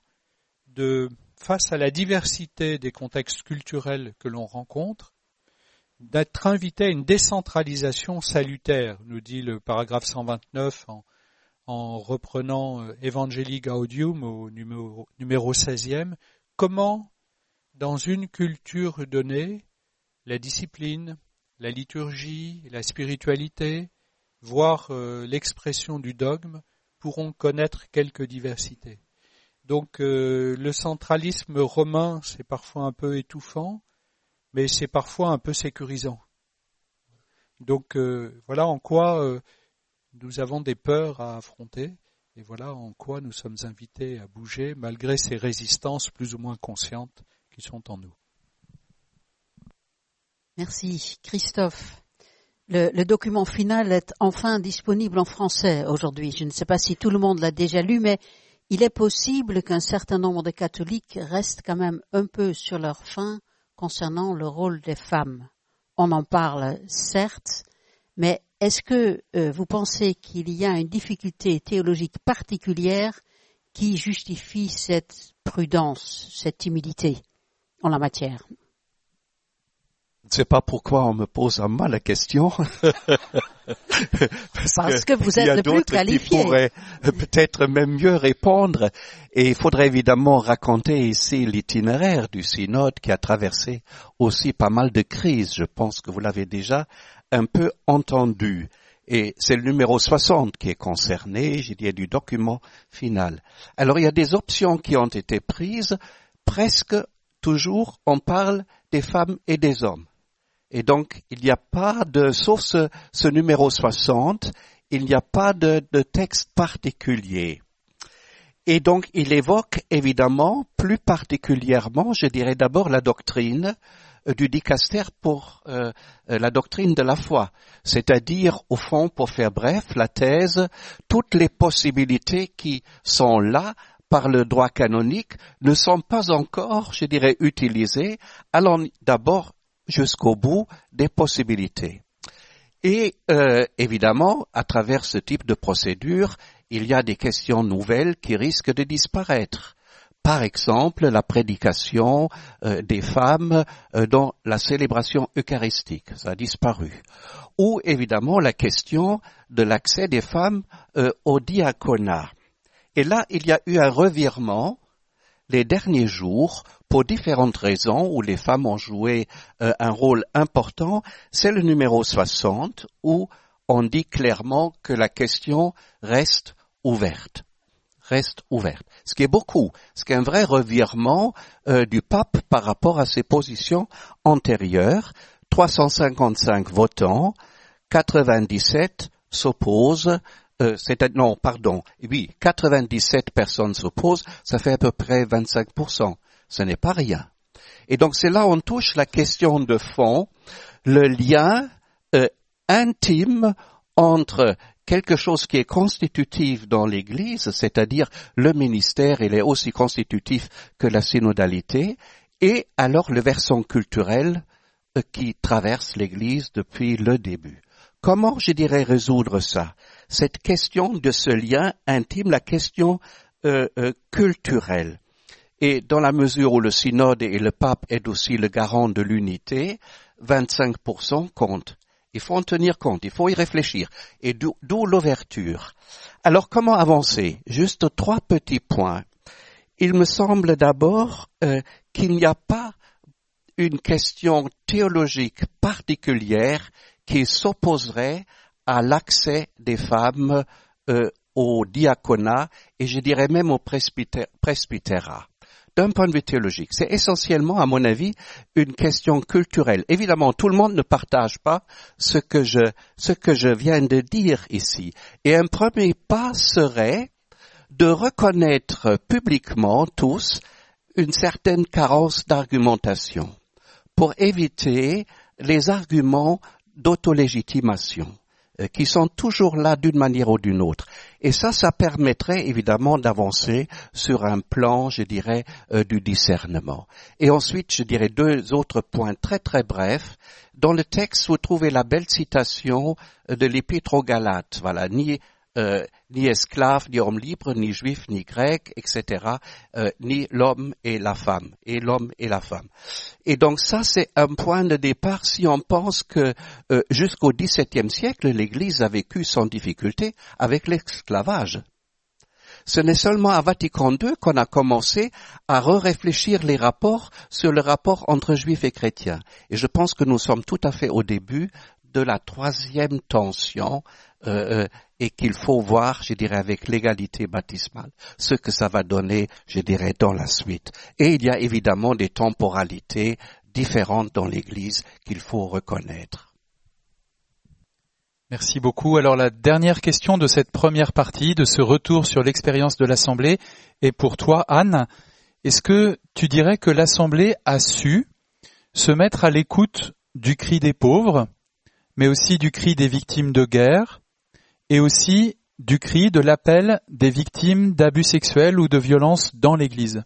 Speaker 6: face à la diversité des contextes culturels que l'on rencontre, d'être invité à une décentralisation salutaire, nous dit le paragraphe 129 en reprenant Evangelii Gaudium au numéro 16e. Comment, dans une culture donnée, la discipline, la liturgie, la spiritualité, voire l'expression du dogme, pourront connaître quelque diversité. Donc le centralisme romain, c'est parfois un peu étouffant, mais c'est parfois un peu sécurisant. Donc voilà en quoi nous avons des peurs à affronter. Et voilà en quoi nous sommes invités à bouger malgré ces résistances plus ou moins conscientes qui sont en nous.
Speaker 2: Merci Christophe. Le document final est enfin disponible en français aujourd'hui. Je ne sais pas si tout le monde l'a déjà lu, mais il est possible qu'un certain nombre de catholiques restent quand même un peu sur leur faim concernant le rôle des femmes. On en parle, certes, mais est-ce que vous pensez qu'il y a une difficulté théologique particulière qui justifie cette prudence, cette timidité en la matière?
Speaker 7: Je ne sais pas pourquoi on me pose à moi la question.
Speaker 2: Parce que vous êtes le plus qualifié.
Speaker 7: Il y a d'autres qui pourraient peut-être même mieux répondre. Et il faudrait évidemment raconter ici l'itinéraire du synode qui a traversé aussi pas mal de crises. Je pense que vous l'avez déjà un peu entendu. Et c'est le numéro 60 qui est concerné, j'ai dit, du document final. Alors il y a des options qui ont été prises. Presque toujours, on parle des femmes et des hommes. Et donc, il n'y a pas de, sauf ce numéro 60, il n'y a pas de texte particulier. Et donc, il évoque évidemment, plus particulièrement, je dirais d'abord la doctrine du dicaster pour la doctrine de la foi. C'est-à-dire, au fond, pour faire bref, la thèse, toutes les possibilités qui sont là par le droit canonique ne sont pas encore, je dirais, utilisées. Allons d'abord jusqu'au bout des possibilités. Et évidemment, à travers ce type de procédure, il y a des questions nouvelles qui risquent de disparaître. Par exemple, la prédication des femmes dans la célébration eucharistique, ça a disparu. Ou évidemment la question de l'accès des femmes au diaconat. Et là, il y a eu un revirement les derniers jours, pour différentes raisons, où les femmes ont joué un rôle important. C'est le numéro 60, où on dit clairement que la question reste ouverte. Reste ouverte. Ce qui est beaucoup, ce qui est un vrai revirement du pape par rapport à ses positions antérieures. 355 votants, 97 s'opposent. 97 personnes s'opposent, ça fait à peu près 25%. Ce n'est pas rien. Et donc c'est là où on touche la question de fond, le lien intime entre quelque chose qui est constitutif dans l'Église, c'est-à-dire le ministère, il est aussi constitutif que la synodalité, et alors le versant culturel qui traverse l'Église depuis le début. Comment, je dirais, résoudre ça? Cette question de ce lien intime, la question culturelle. Et dans la mesure où le synode et le pape est aussi le garant de l'unité, 25% compte. Il faut en tenir compte, il faut y réfléchir. Et d'où l'ouverture. Alors comment avancer? Juste 3 petits points. Il me semble d'abord qu'il n'y a pas une question théologique particulière qui s'opposerait à l'accès des femmes au diaconat et je dirais même au presbytérat. D'un point de vue théologique, c'est essentiellement, à mon avis, une question culturelle. Évidemment, tout le monde ne partage pas ce que je viens de dire ici. Et un premier pas serait de reconnaître publiquement tous une certaine carence d'argumentation pour éviter les arguments d'autolégitimation qui sont toujours là d'une manière ou d'une autre. Et ça permettrait évidemment d'avancer sur un plan, je dirais, du discernement. Et ensuite, je dirais 2 autres points très très brefs. Dans le texte, vous trouvez la belle citation de l'Épître aux Galates. Voilà, ni esclave, ni homme libre, ni juif, ni grec, etc., ni l'homme et la femme, et l'homme et la femme. Et donc ça, c'est un point de départ si on pense que jusqu'au XVIIe siècle, l'Église a vécu sans difficulté avec l'esclavage. Ce n'est seulement à Vatican II qu'on a commencé à réfléchir les rapports sur le rapport entre juifs et chrétiens. Et je pense que nous sommes tout à fait au début de la 3e tension et qu'il faut voir, je dirais, avec l'égalité baptismale, ce que ça va donner, je dirais, dans la suite. Et il y a évidemment des temporalités différentes dans l'Église qu'il faut reconnaître.
Speaker 1: Merci beaucoup. Alors la dernière question de cette première partie, de ce retour sur l'expérience de l'Assemblée, est pour toi, Anne. Est-ce que tu dirais que l'Assemblée a su se mettre à l'écoute du cri des pauvres, mais aussi du cri des victimes de guerre, et aussi du cri de l'appel des victimes d'abus sexuels ou de violences dans l'Église?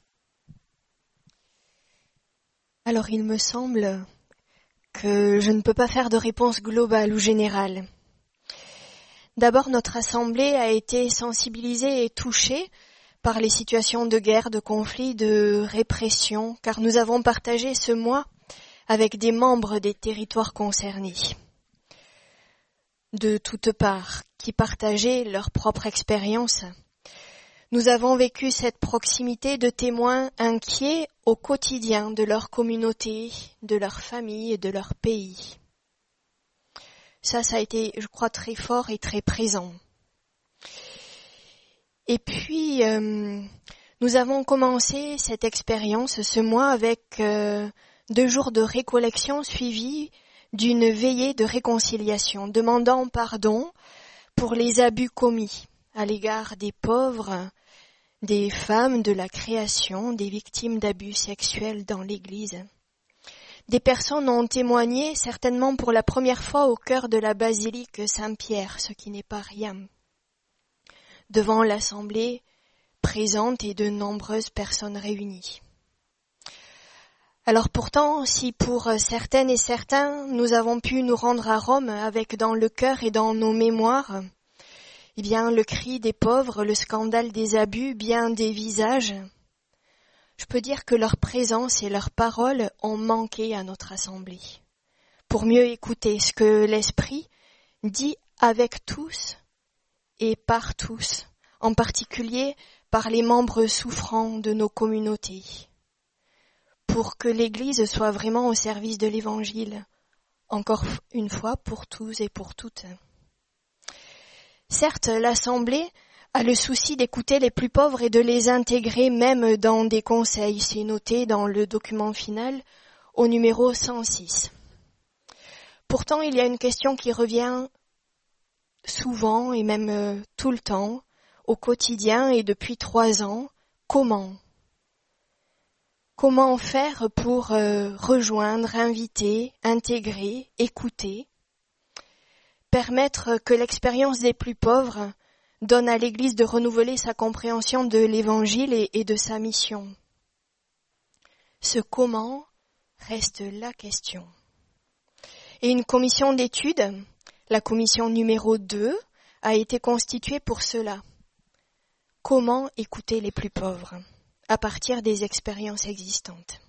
Speaker 3: Alors il me semble que je ne peux pas faire de réponse globale ou générale. D'abord, notre Assemblée a été sensibilisée et touchée par les situations de guerre, de conflit, de répression, car nous avons partagé ce mois avec des membres des territoires concernés, de toutes parts, qui partageaient leur propre expérience. Nous avons vécu cette proximité de témoins inquiets au quotidien de leur communauté, de leur famille et de leur pays. Ça a été, je crois, très fort et très présent. Et puis, nous avons commencé cette expérience ce mois avec 2 jours de récollection suivis d'une veillée de réconciliation, demandant pardon pour les abus commis à l'égard des pauvres, des femmes de la création, des victimes d'abus sexuels dans l'Église. Des personnes ont témoigné, certainement pour la première fois au cœur de la basilique Saint-Pierre, ce qui n'est pas rien, devant l'Assemblée présente et de nombreuses personnes réunies. Alors pourtant, si pour certaines et certains, nous avons pu nous rendre à Rome avec dans le cœur et dans nos mémoires, eh bien, le cri des pauvres, le scandale des abus, bien des visages, je peux dire que leur présence et leurs paroles ont manqué à notre Assemblée. Pour mieux écouter ce que l'Esprit dit avec tous et par tous, en particulier par les membres souffrants de nos communautés, pour que l'Église soit vraiment au service de l'Évangile, encore une fois pour tous et pour toutes. Certes, l'Assemblée a le souci d'écouter les plus pauvres et de les intégrer même dans des conseils. C'est noté dans le document final au numéro 106. Pourtant, il y a une question qui revient souvent et même tout le temps, au quotidien et depuis 3 ans. Comment faire pour rejoindre, inviter, intégrer, écouter, permettre que l'expérience des plus pauvres donne à l'Église de renouveler sa compréhension de l'Évangile et de sa mission. Ce comment reste la question. Et une commission d'études, la commission numéro 2, a été constituée pour cela. Comment écouter les plus pauvres à partir des expériences existantes.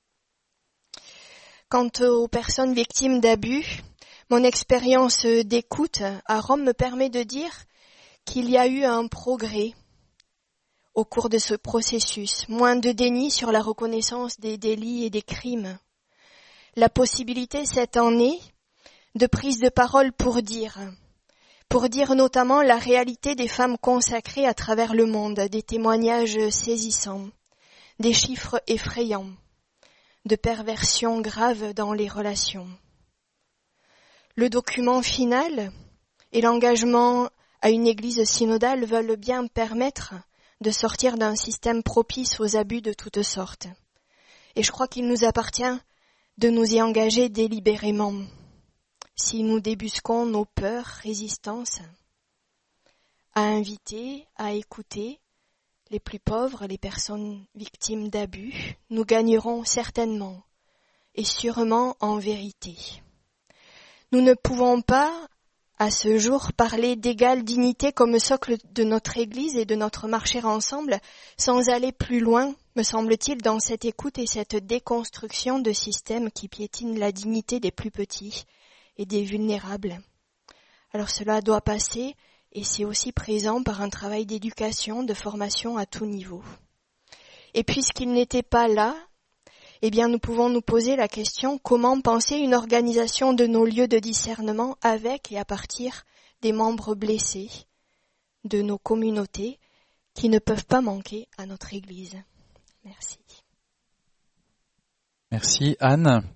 Speaker 3: Quant aux personnes victimes d'abus, mon expérience d'écoute à Rome me permet de dire qu'il y a eu un progrès au cours de ce processus, moins de déni sur la reconnaissance des délits et des crimes, la possibilité cette année de prise de parole pour dire notamment la réalité des femmes consacrées à travers le monde, des témoignages saisissants, des chiffres effrayants, de perversions graves dans les relations. Le document final et l'engagement à une église synodale veulent bien permettre de sortir d'un système propice aux abus de toutes sortes. Et je crois qu'il nous appartient de nous y engager délibérément, si nous débusquons nos peurs, résistances, à inviter, à écouter les plus pauvres, les personnes victimes d'abus, nous gagnerons certainement et sûrement en vérité. Nous ne pouvons pas, à ce jour, parler d'égale dignité comme socle de notre Église et de notre marcher ensemble, sans aller plus loin, me semble-t-il, dans cette écoute et cette déconstruction de systèmes qui piétinent la dignité des plus petits et des vulnérables. Alors cela doit passer, et c'est aussi présent par un travail d'éducation, de formation à tout niveau. Et puisqu'il n'était pas là, eh bien nous pouvons nous poser la question comment penser une organisation de nos lieux de discernement avec et à partir des membres blessés de nos communautés qui ne peuvent pas manquer à notre Église. Merci.
Speaker 1: Merci Anne.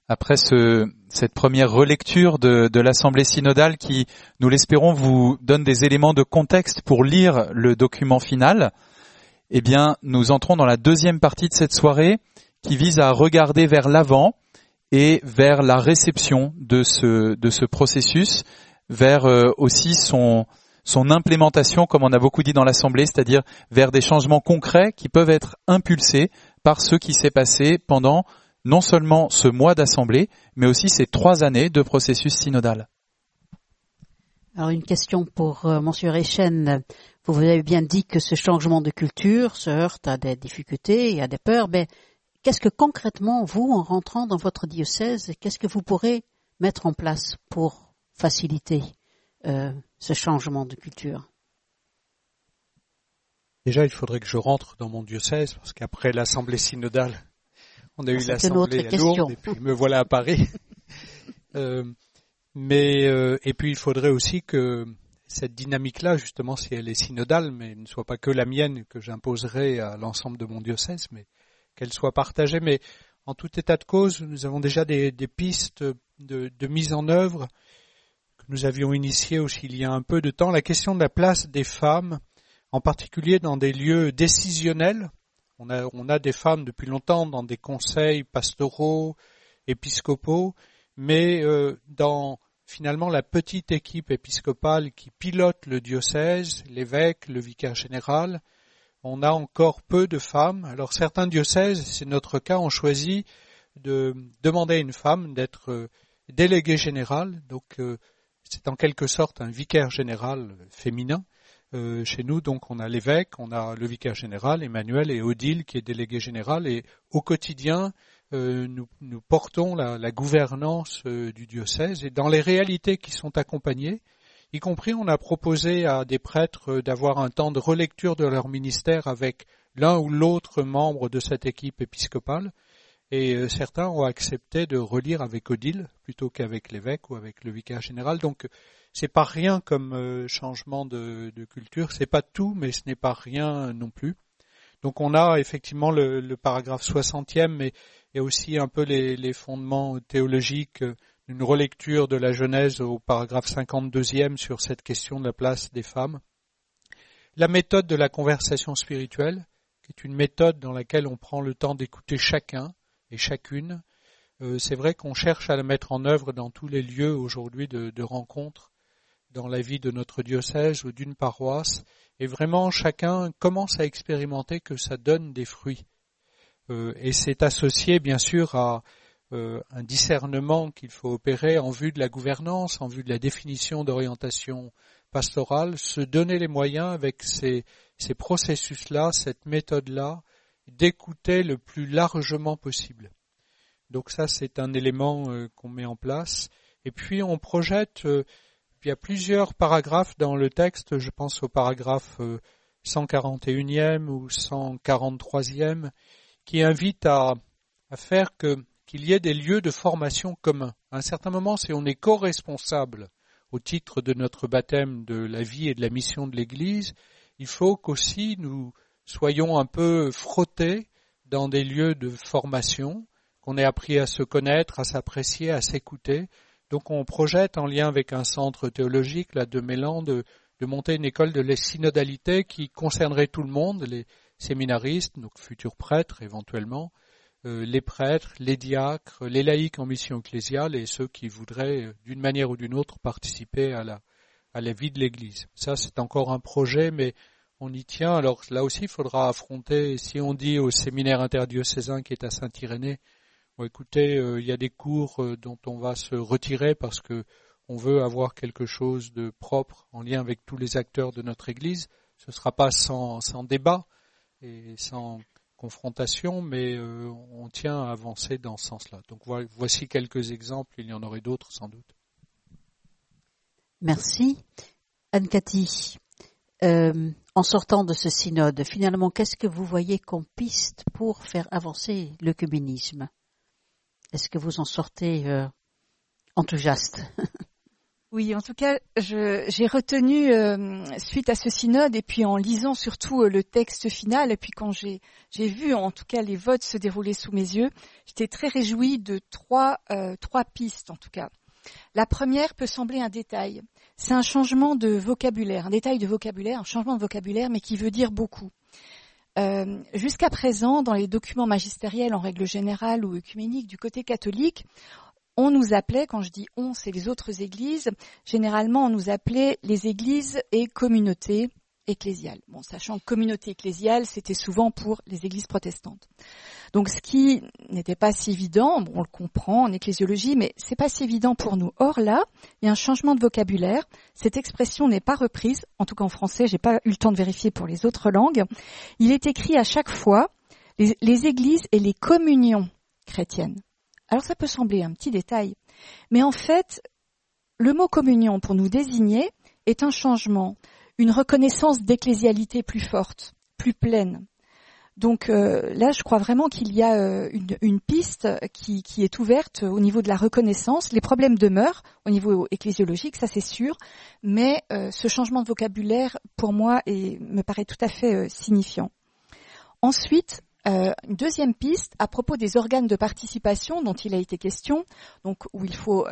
Speaker 1: après cette première relecture de l'Assemblée synodale qui, nous l'espérons, vous donne des éléments de contexte pour lire le document final. Eh bien, nous entrons dans la deuxième partie de cette soirée qui vise à regarder vers l'avant et vers la réception de ce processus, vers aussi son implémentation, comme on a beaucoup dit dans l'Assemblée, c'est-à-dire vers des changements concrets qui peuvent être impulsés par ce qui s'est passé pendant non seulement ce mois d'Assemblée, mais aussi ces 3 années de processus synodal.
Speaker 2: Alors une question pour Monsieur Rechen. Vous avez bien dit que ce changement de culture se heurte à des difficultés et à des peurs, mais qu'est-ce que concrètement, vous, en rentrant dans votre diocèse, qu'est-ce que vous pourrez mettre en place pour faciliter ce changement de culture?
Speaker 6: Déjà, il faudrait que je rentre dans mon diocèse, parce qu'après l'Assemblée synodale, on a eu l'Assemblée à Lourdes, et puis me voilà à Paris. Et puis il faudrait aussi que cette dynamique-là, justement, si elle est synodale, mais ne soit pas que la mienne que j'imposerai à l'ensemble de mon diocèse, mais qu'elle soit partagée. Mais en tout état de cause, nous avons déjà des pistes de mise en œuvre que nous avions initiées aussi il y a un peu de temps. La question de la place des femmes, en particulier dans des lieux décisionnels. On a des femmes depuis longtemps dans des conseils pastoraux, épiscopaux, mais dans finalement la petite équipe épiscopale qui pilote le diocèse, l'évêque, le vicaire général, on a encore peu de femmes. Alors certains diocèses, c'est notre cas, ont choisi de demander à une femme d'être déléguée générale, donc c'est en quelque sorte un vicaire général féminin. Chez nous, donc, on a l'évêque, on a le vicaire général, Emmanuel, et Odile, qui est délégué général, et au quotidien, nous portons la gouvernance du diocèse, et dans les réalités qui sont accompagnées, y compris, on a proposé à des prêtres d'avoir un temps de relecture de leur ministère avec l'un ou l'autre membre de cette équipe épiscopale, et certains ont accepté de relire avec Odile, plutôt qu'avec l'évêque ou avec le vicaire général, donc, c'est pas rien comme changement de culture, c'est pas tout, mais ce n'est pas rien non plus. Donc on a effectivement le paragraphe 60e, mais il y a aussi un peu les fondements théologiques d'une relecture de la Genèse au paragraphe 52e sur cette question de la place des femmes. La méthode de la conversation spirituelle, qui est une méthode dans laquelle on prend le temps d'écouter chacun et chacune. C'est vrai qu'on cherche à la mettre en œuvre dans tous les lieux aujourd'hui de rencontres dans la vie de notre diocèse ou d'une paroisse, et vraiment chacun commence à expérimenter que ça donne des fruits. Et c'est associé bien sûr à un discernement qu'il faut opérer en vue de la gouvernance, en vue de la définition d'orientation pastorale, se donner les moyens avec ces processus-là, cette méthode-là, d'écouter le plus largement possible. Donc ça, c'est un élément qu'on met en place. Et puis on projette... Il y a plusieurs paragraphes dans le texte, je pense au paragraphe 141e ou 143e, qui invitent à faire qu'il y ait des lieux de formation communs. À un certain moment, si on est co-responsable au titre de notre baptême de la vie et de la mission de l'Église, il faut qu'aussi nous soyons un peu frottés dans des lieux de formation, qu'on ait appris à se connaître, à s'apprécier, à s'écouter. Donc on projette en lien avec un centre théologique là, de Mélan de monter une école de la synodalité qui concernerait tout le monde, les séminaristes, donc futurs prêtres éventuellement, les prêtres, les diacres, les laïcs en mission ecclésiale et ceux qui voudraient d'une manière ou d'une autre participer à la vie de l'Église. Ça c'est encore un projet, mais on y tient. Alors là aussi il faudra affronter, si on dit au séminaire interdiocésain qui est à Saint-Irénée, écoutez, il y a des cours dont on va se retirer parce que on veut avoir quelque chose de propre en lien avec tous les acteurs de notre Église. Ce ne sera pas sans débat et sans confrontation, mais on tient à avancer dans ce sens-là. Donc voici quelques exemples, il y en aurait d'autres sans doute.
Speaker 2: Merci. Anne-Cathy, en sortant de ce synode, finalement, qu'est-ce que vous voyez comme piste pour faire avancer l'œcuménisme ? Est-ce que vous en sortez enthousiaste ?
Speaker 4: Oui, en tout cas, j'ai retenu, suite à ce synode, et puis en lisant surtout le texte final, et puis quand j'ai vu en tout cas les votes se dérouler sous mes yeux, j'étais très réjouie de trois pistes en tout cas. La première peut sembler un détail. C'est un changement de vocabulaire, un détail de vocabulaire, un changement de vocabulaire, mais qui veut dire beaucoup. Jusqu'à présent, dans les documents magistériels en règle générale ou œcuméniques du côté catholique, on nous appelait, quand je dis on, c'est les autres églises, généralement on nous appelait les églises et communautés ecclésiales. Bon, sachant que communauté ecclésiale, c'était souvent pour les églises protestantes. Donc ce qui n'était pas si évident, bon, on le comprend en ecclésiologie, mais c'est pas si évident pour nous. Or là, il y a un changement de vocabulaire. Cette expression n'est pas reprise, en tout cas en français, j'ai pas eu le temps de vérifier pour les autres langues. Il est écrit à chaque fois les églises et les communions chrétiennes. Alors ça peut sembler un petit détail, mais en fait, le mot communion pour nous désigner est un changement, une reconnaissance d'ecclésialité plus forte, plus pleine. Donc là, je crois vraiment qu'il y a une piste qui est ouverte au niveau de la reconnaissance. Les problèmes demeurent au niveau ecclésiologique, ça c'est sûr, mais ce changement de vocabulaire, pour moi, me paraît tout à fait signifiant. Ensuite, une deuxième piste à propos des organes de participation dont il a été question, donc où il faut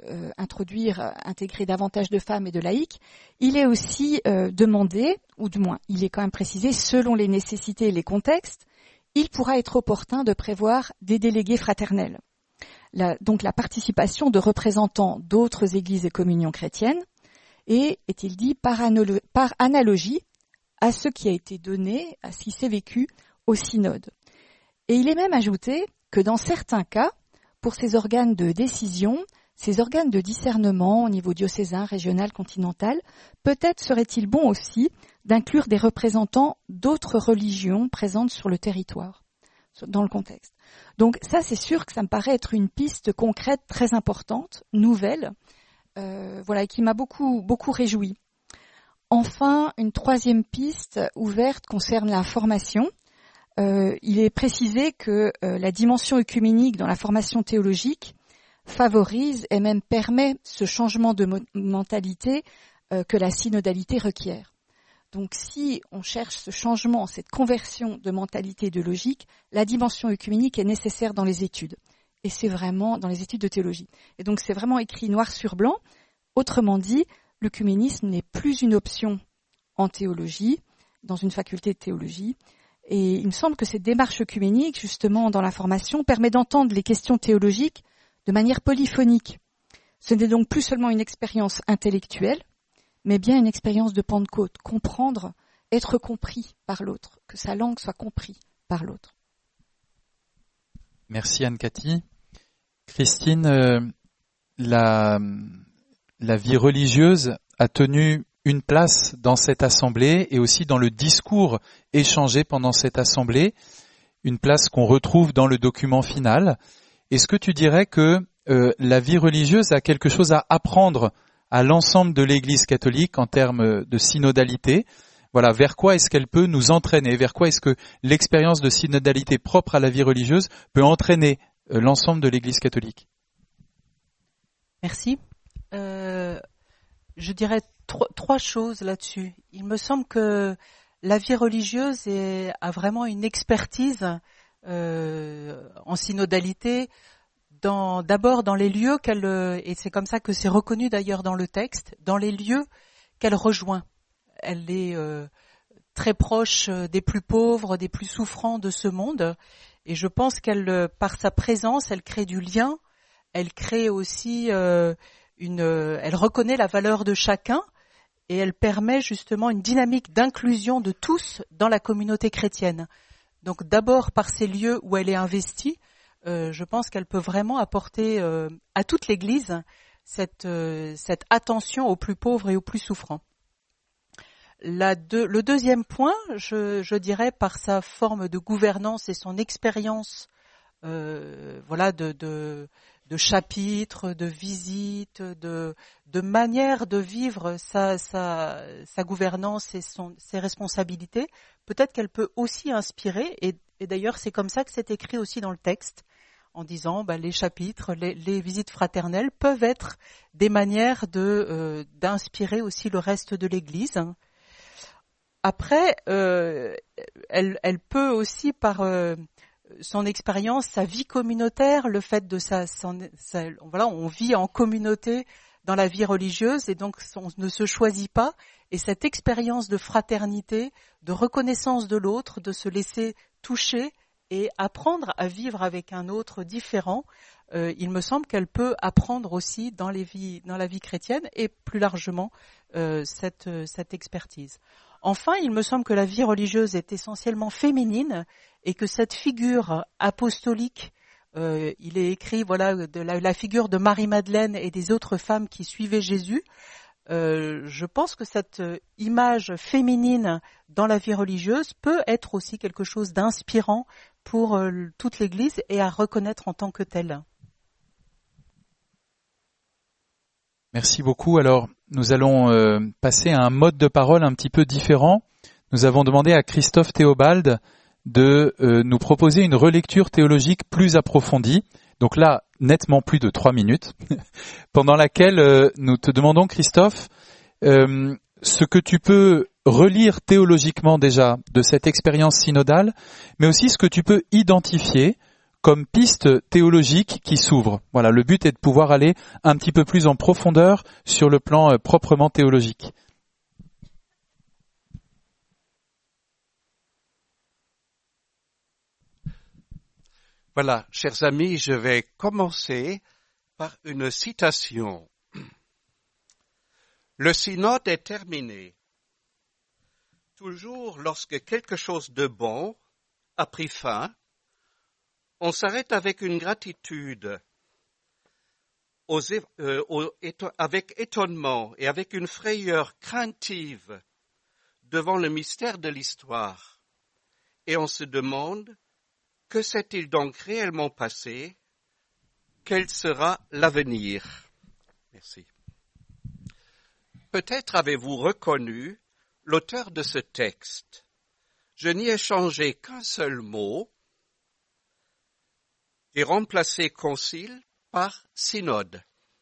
Speaker 4: intégrer davantage de femmes et de laïcs, il est aussi demandé, ou du moins il est quand même précisé, selon les nécessités et les contextes, il pourra être opportun de prévoir des délégués fraternels. Donc la participation de représentants d'autres églises et communions chrétiennes, et, est-il dit, par analogie à ce qui a été donné, à ce qui s'est vécu au synode. Et il est même ajouté que dans certains cas, pour ces organes de décision, ces organes de discernement au niveau diocésain, régional, continental, peut-être serait-il bon aussi d'inclure des représentants d'autres religions présentes sur le territoire, dans le contexte. Donc ça, c'est sûr que ça me paraît être une piste concrète très importante, nouvelle, qui m'a beaucoup réjouie. Enfin, une troisième piste ouverte concerne la formation. Il est précisé que la dimension œcuménique dans la formation théologique favorise et même permet ce changement de mentalité que la synodalité requiert. Donc si on cherche ce changement, cette conversion de mentalité et de logique, la dimension œcuménique est nécessaire dans les études. Et c'est vraiment dans les études de théologie. Et donc c'est vraiment écrit noir sur blanc. Autrement dit, l'œcuménisme n'est plus une option en théologie, dans une faculté de théologie. Et il me semble que cette démarche œcuménique, justement, dans la formation, permet d'entendre les questions théologiques de manière polyphonique. Ce n'est donc plus seulement une expérience intellectuelle, mais bien une expérience de Pentecôte. Comprendre, être compris par l'autre, que sa langue soit comprise par l'autre.
Speaker 1: Merci Anne-Cathy. Christine, la vie religieuse a tenu une place dans cette assemblée et aussi dans le discours échangé pendant cette assemblée, une place qu'on retrouve dans le document final. Est-ce que tu dirais que la vie religieuse a quelque chose à apprendre à l'ensemble de l'Église catholique en termes de synodalité? Voilà, vers quoi est-ce qu'elle peut nous entraîner? Vers quoi est-ce que l'expérience de synodalité propre à la vie religieuse peut entraîner l'ensemble de l'Église catholique?
Speaker 5: Merci. Je dirais trois choses là-dessus. Il me semble que la vie religieuse a vraiment une expertise en synodalité, d'abord dans les lieux et c'est comme ça que c'est reconnu d'ailleurs dans le texte, dans les lieux qu'elle rejoint. Elle est très proche des plus pauvres, des plus souffrants de ce monde, et je pense qu'elle, par sa présence, elle crée du lien, elle crée aussi elle reconnaît la valeur de chacun, et elle permet justement une dynamique d'inclusion de tous dans la communauté chrétienne. Donc d'abord par ces lieux où elle est investie, je pense qu'elle peut vraiment apporter à toute l'Église cette attention aux plus pauvres et aux plus souffrants. Le deuxième point, je dirais par sa forme de gouvernance et son expérience de chapitres, de visites, de manière de vivre sa gouvernance et ses responsabilités, peut-être qu'elle peut aussi inspirer, et d'ailleurs c'est comme ça que c'est écrit aussi dans le texte, en disant les chapitres, les visites fraternelles peuvent être des manières d'inspirer aussi le reste de l'Église. Après, elle peut aussi par son expérience, sa vie communautaire, le fait de on vit en communauté dans la vie religieuse et donc on ne se choisit pas. Et cette expérience de fraternité, de reconnaissance de l'autre, de se laisser toucher et apprendre à vivre avec un autre différent, il me semble qu'elle peut apprendre aussi dans la vie chrétienne et plus largement cette expertise. Enfin, il me semble que la vie religieuse est essentiellement féminine et que cette figure apostolique, il est écrit de la figure de Marie-Madeleine et des autres femmes qui suivaient Jésus. Je pense que cette image féminine dans la vie religieuse peut être aussi quelque chose d'inspirant pour toute l'Église et à reconnaître en tant que telle.
Speaker 1: Merci beaucoup. Alors, nous allons passer à un mode de parole un petit peu différent. Nous avons demandé à Christophe Théobald de nous proposer une relecture théologique plus approfondie. Donc là, nettement plus de 3 minutes, pendant laquelle nous te demandons, Christophe, ce que tu peux relire théologiquement déjà de cette expérience synodale, mais aussi ce que tu peux identifier comme piste théologique qui s'ouvre. Voilà, le but est de pouvoir aller un petit peu plus en profondeur sur le plan proprement théologique.
Speaker 7: Voilà, chers amis, je vais commencer par une citation. Le synode est terminé. Toujours lorsque quelque chose de bon a pris fin, on s'arrête avec une gratitude, avec étonnement et avec une frayeur craintive devant le mystère de l'histoire. Et on se demande, que s'est-il donc réellement passé? Quel sera l'avenir? Merci. Peut-être avez-vous reconnu l'auteur de ce texte. Je n'y ai changé qu'un seul mot et remplacé concile par synode.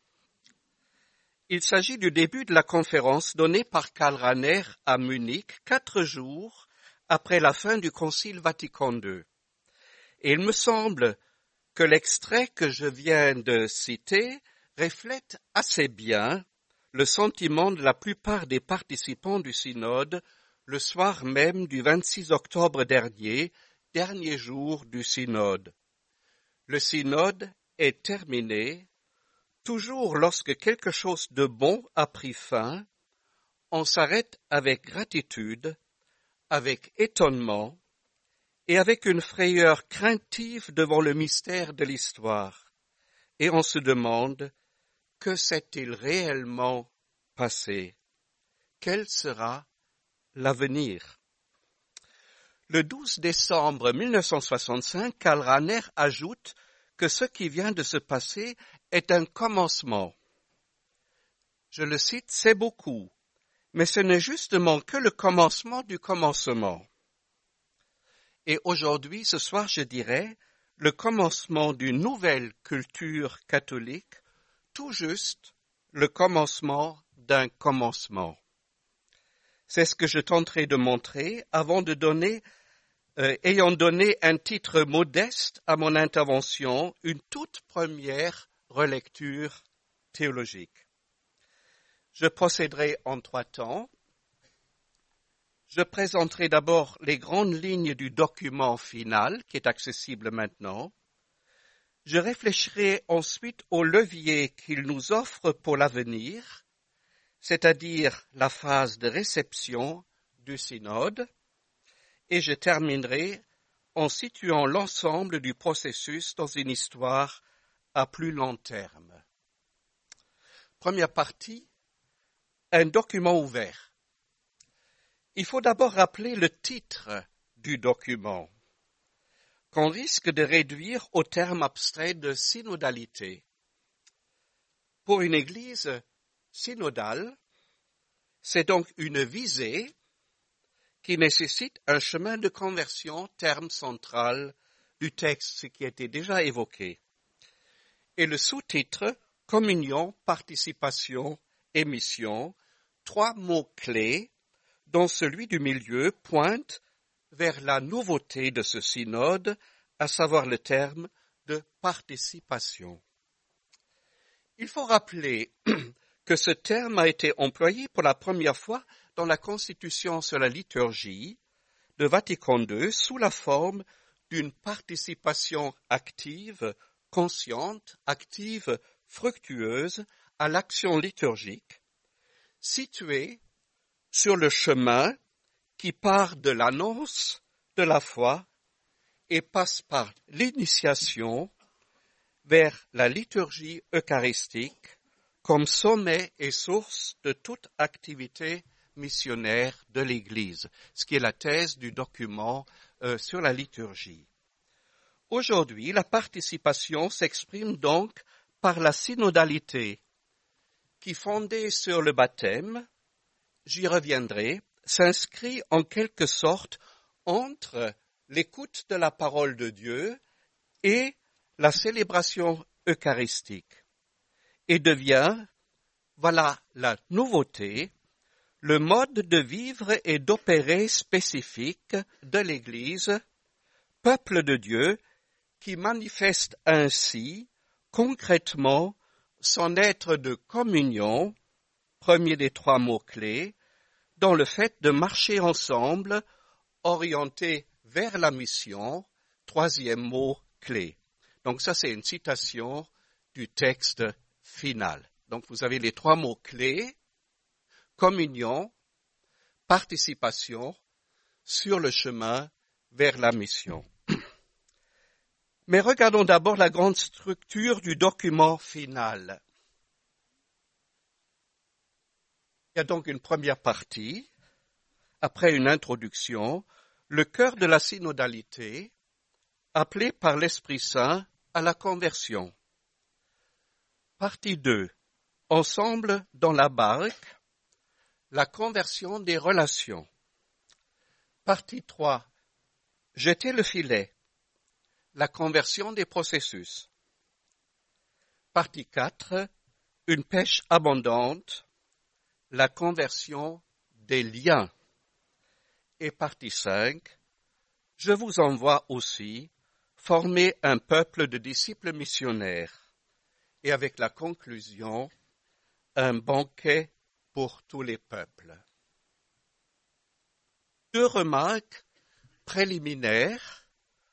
Speaker 7: Il s'agit du début de la conférence donnée par Karl Rahner à Munich 4 jours après la fin du Concile Vatican II. Et il me semble que l'extrait que je viens de citer reflète assez bien le sentiment de la plupart des participants du synode le soir même du 26 octobre dernier jour du synode. Le synode est terminé. Toujours lorsque quelque chose de bon a pris fin, on s'arrête avec gratitude, avec étonnement et avec une frayeur craintive devant le mystère de l'histoire. Et on se demande, que s'est-il réellement passé? Quel sera l'avenir? Le 12 décembre 1965, Karl Rahner ajoute que ce qui vient de se passer est un commencement. Je le cite, c'est beaucoup, mais ce n'est justement que le commencement du commencement. Et aujourd'hui, ce soir, je dirais, le commencement d'une nouvelle culture catholique, tout juste le commencement d'un commencement. C'est ce que je tenterai de montrer avant de ayant donné un titre modeste à mon intervention, une toute première relecture théologique. Je procéderai en 3 temps. Je présenterai d'abord les grandes lignes du document final qui est accessible maintenant. Je réfléchirai ensuite aux leviers qu'il nous offre pour l'avenir, c'est-à-dire la phase de réception du synode, et je terminerai en situant l'ensemble du processus dans une histoire à plus long terme. Première partie, un document ouvert. Il faut d'abord rappeler le titre du document, qu'on risque de réduire au terme abstrait de synodalité. Pour une Église synodale, c'est donc une visée qui nécessite un chemin de conversion, terme central du texte, ce qui a été déjà évoqué. Et le sous-titre, communion, participation et mission, 3 mots-clés, dont celui du milieu pointe vers la nouveauté de ce synode, à savoir le terme de participation. Il faut rappeler que ce terme a été employé pour la première fois dans la Constitution sur la liturgie de Vatican II sous la forme d'une participation active, consciente, active, fructueuse à l'action liturgique, située sur le chemin qui part de l'annonce de la foi et passe par l'initiation vers la liturgie eucharistique comme sommet et source de toute activité missionnaire de l'Église, ce qui est la thèse du document sur la liturgie. Aujourd'hui, la participation s'exprime donc par la synodalité, qui, fondée sur le baptême, j'y reviendrai, s'inscrit en quelque sorte entre l'écoute de la parole de Dieu et la célébration eucharistique, et devient, voilà la nouveauté, le mode de vivre et d'opérer spécifique de l'Église, peuple de Dieu, qui manifeste ainsi concrètement son être de communion, premier des 3 mots-clés, dans le fait de marcher ensemble, orienté vers la mission, 3e mot-clé. Donc ça, c'est une citation du texte final. Donc vous avez les 3 mots-clés, communion, participation, sur le chemin vers la mission. Mais regardons d'abord la grande structure du document final. Il y a donc une première partie, après une introduction, le cœur de la synodalité, appelé par l'Esprit Saint à la conversion. Partie 2. Ensemble dans la barque, la conversion des relations. Partie 3. Jeter le filet, la conversion des processus. Partie 4. Une pêche abondante, la conversion des liens. Et partie 5. Je vous envoie aussi former un peuple de disciples missionnaires. Et avec la conclusion, un banquet pour tous les peuples. 2 remarques préliminaires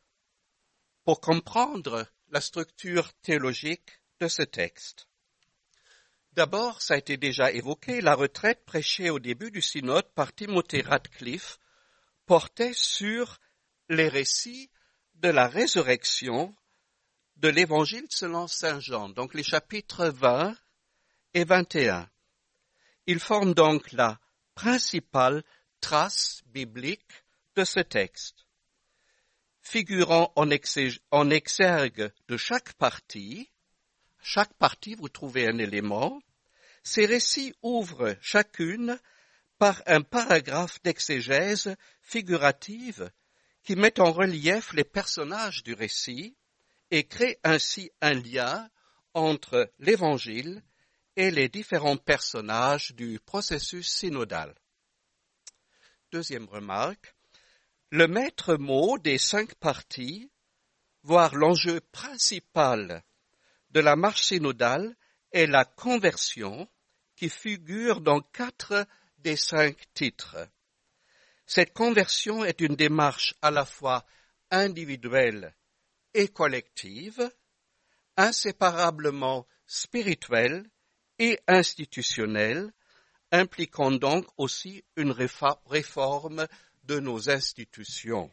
Speaker 7: pour comprendre la structure théologique de ce texte. D'abord, ça a été déjà évoqué, la retraite prêchée au début du synode par Timothée Radcliffe portait sur les récits de la résurrection de l'Évangile selon saint Jean, donc les chapitres 20 et 21. Ils forment donc la principale trace biblique de ce texte. Figurant en exergue de chaque partie, vous trouvez un élément, ces récits ouvrent chacune par un paragraphe d'exégèse figurative qui met en relief les personnages du récit et crée ainsi un lien entre l'Évangile et les différents personnages du processus synodal. Deuxième remarque, le maître mot des 5 parties, voire l'enjeu principal de la marche synodale, est la conversion qui figure dans 4 des 5 titres. Cette conversion est une démarche à la fois individuelle et collective, inséparablement spirituelle et institutionnelle, impliquant donc aussi une réforme de nos institutions.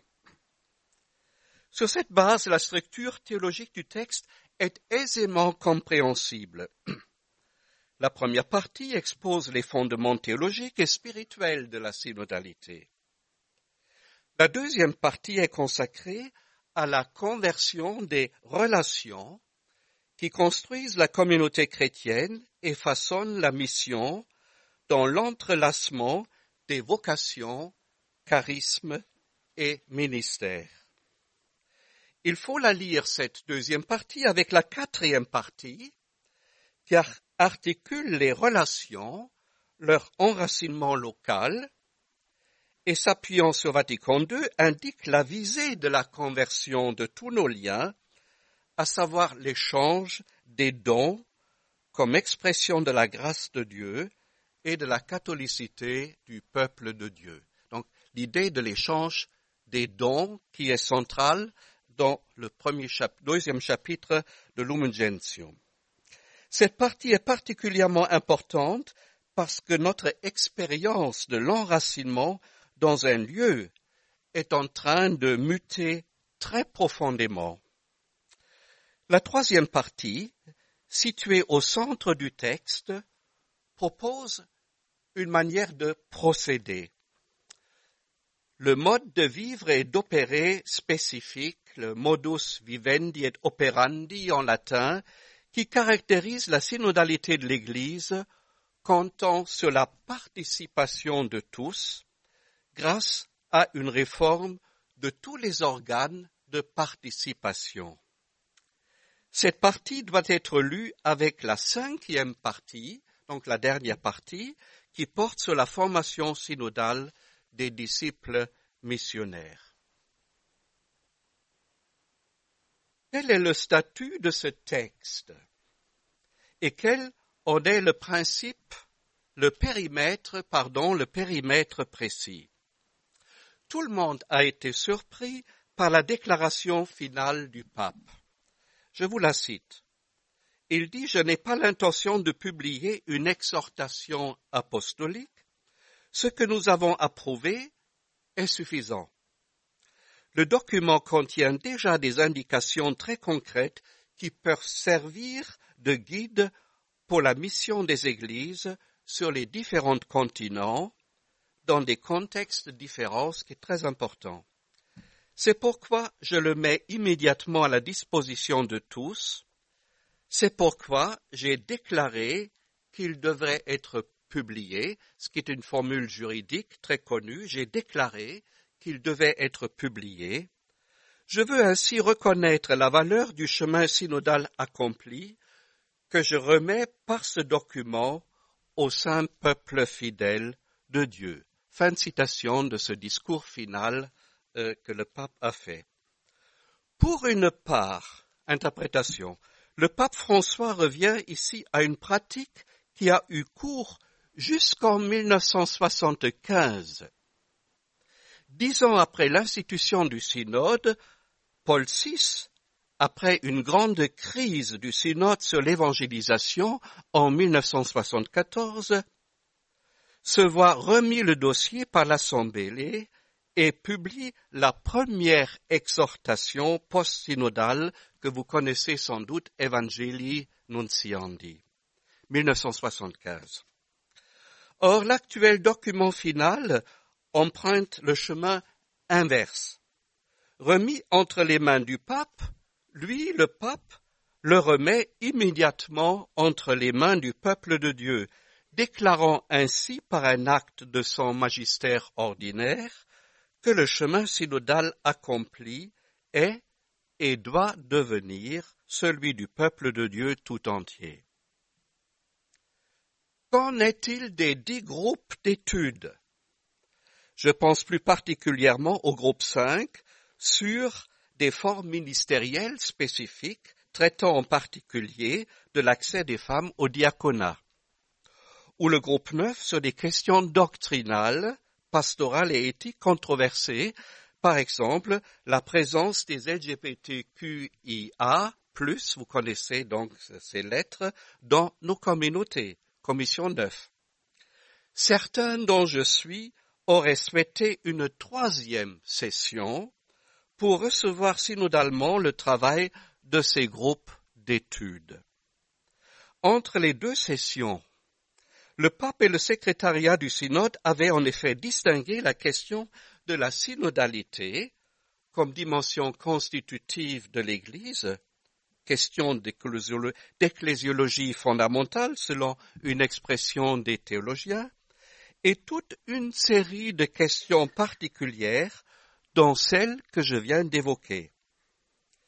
Speaker 7: Sur cette base, la structure théologique du texte est aisément compréhensible. La première partie expose les fondements théologiques et spirituels de la synodalité. La deuxième partie est consacrée à la conversion des relations qui construisent la communauté chrétienne et façonnent la mission dans l'entrelacement des vocations, charismes et ministères. il faut la lire, cette deuxième partie, avec la quatrième partie, qui articule les relations, leur enracinement local, et s'appuyant sur Vatican II, indique la visée de la conversion de tous nos liens, à savoir l'échange des dons comme expression de la grâce de Dieu et de la catholicité du peuple de Dieu. Donc, l'idée de l'échange des dons qui est centrale dans le deuxième chapitre de Lumen Gentium. Cette partie est particulièrement importante parce que notre expérience de l'enracinement dans un lieu est en train de muter très profondément. La troisième partie, située au centre du texte, propose une manière de procéder. Le mode de vivre et d'opérer spécifique, le modus vivendi et operandi en latin, qui caractérise la synodalité de l'Église, comptant sur la participation de tous, grâce à une réforme de tous les organes de participation. Cette partie doit être lue avec la cinquième partie, donc la dernière partie, qui porte sur la formation synodale des disciples missionnaires. Quel est le statut de ce texte? Et quel en est le principe, le périmètre précis? Tout le monde a été surpris par la déclaration finale du pape. Je vous la cite. Il dit « Je n'ai pas l'intention de publier une exhortation apostolique. Ce que nous avons approuvé est suffisant. Le document contient déjà des indications très concrètes qui peuvent servir de guide pour la mission des Églises sur les différents continents, dans des contextes différents, ce qui est très important. C'est pourquoi je le mets immédiatement à la disposition de tous. C'est pourquoi j'ai déclaré qu'il devrait être publié, ce qui est une formule juridique très connue. J'ai déclaré qu'il devait être publié. Je veux ainsi reconnaître la valeur du chemin synodal accompli que je remets par ce document au saint peuple fidèle de Dieu. Fin de citation de ce discours final que le pape a fait. Pour une part, interprétation, le pape François revient ici à une pratique qui a eu cours jusqu'en 1975. 10 ans après l'institution du synode, Paul VI, après une grande crise du synode sur l'évangélisation en 1974, se voit remis le dossier par l'Assemblée et publie la première exhortation post-synodale que vous connaissez sans doute, Evangelii Nuntiandi, 1975. Or, l'actuel document final emprunte le chemin inverse. Remis entre les mains du pape, lui, le pape, le remet immédiatement entre les mains du peuple de Dieu, déclarant ainsi par un acte de son magistère ordinaire que le chemin synodal accompli est et doit devenir celui du peuple de Dieu tout entier. Qu'en est-il des 10 groupes d'études? Je pense plus particulièrement au groupe 5 sur des formes ministérielles spécifiques traitant en particulier de l'accès des femmes au diaconat, ou le groupe 9 sur des questions doctrinales, pastorales et éthiques controversées, par exemple la présence des LGBTQIA+, vous connaissez donc ces lettres, dans nos communautés, commission 9. Certains dont je suis auraient souhaité une 3e session pour recevoir synodalement le travail de ces groupes d'études. Entre les 2 sessions, le pape et le secrétariat du synode avaient en effet distingué la question de la synodalité comme dimension constitutive de l'Église, question d'ecclésiologie fondamentale selon une expression des théologiens, et toute une série de questions particulières dont celle que je viens d'évoquer.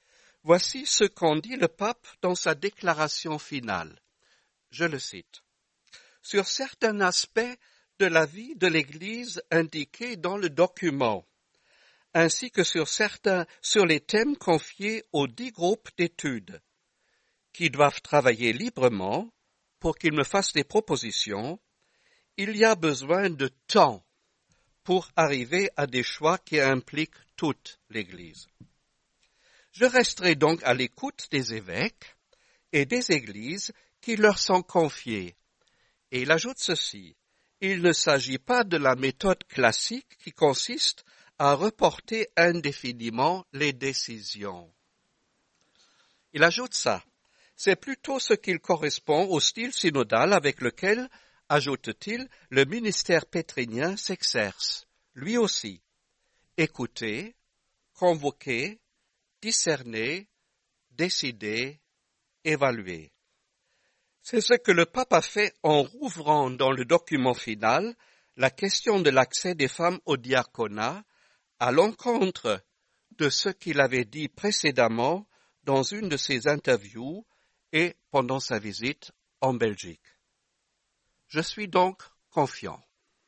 Speaker 7: Voici ce qu'en dit le pape dans sa déclaration finale. Je le cite. Sur certains aspects de la vie de l'Église indiqués dans le document, ainsi que sur les thèmes confiés aux 10 groupes d'études, qui doivent travailler librement pour qu'ils me fassent des propositions, il y a besoin de temps pour arriver à des choix qui impliquent toute l'Église. Je resterai donc à l'écoute des évêques et des églises qui leur sont confiées. Et il ajoute ceci, il ne s'agit pas de la méthode classique qui consiste à reporter indéfiniment les décisions. Il ajoute ça, c'est plutôt ce qui correspond au style synodal avec lequel, ajoute-t-il, le ministère pétrinien s'exerce, lui aussi. Écouter, convoquer, discerner, décider, évaluer. C'est ce que le pape a fait en rouvrant dans le document final la question de l'accès des femmes au diaconat à l'encontre de ce qu'il avait dit précédemment dans une de ses interviews et pendant sa visite en Belgique. Je suis donc confiant.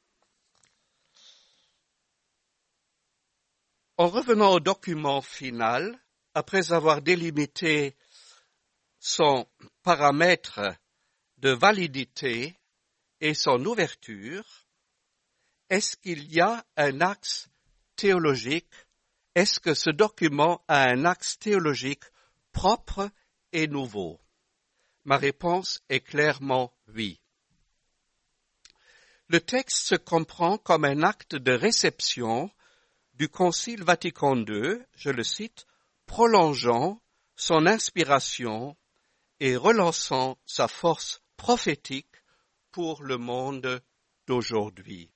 Speaker 7: En revenant au document final, après avoir délimité son paramètre de validité et son ouverture, est-ce qu'il y a un axe théologique? Est-ce que ce document a un axe théologique propre et nouveau? Ma réponse est clairement oui. Le texte se comprend comme un acte de réception du Concile Vatican II, je le cite, prolongeant son inspiration et relançant sa force prophétique pour le monde d'aujourd'hui.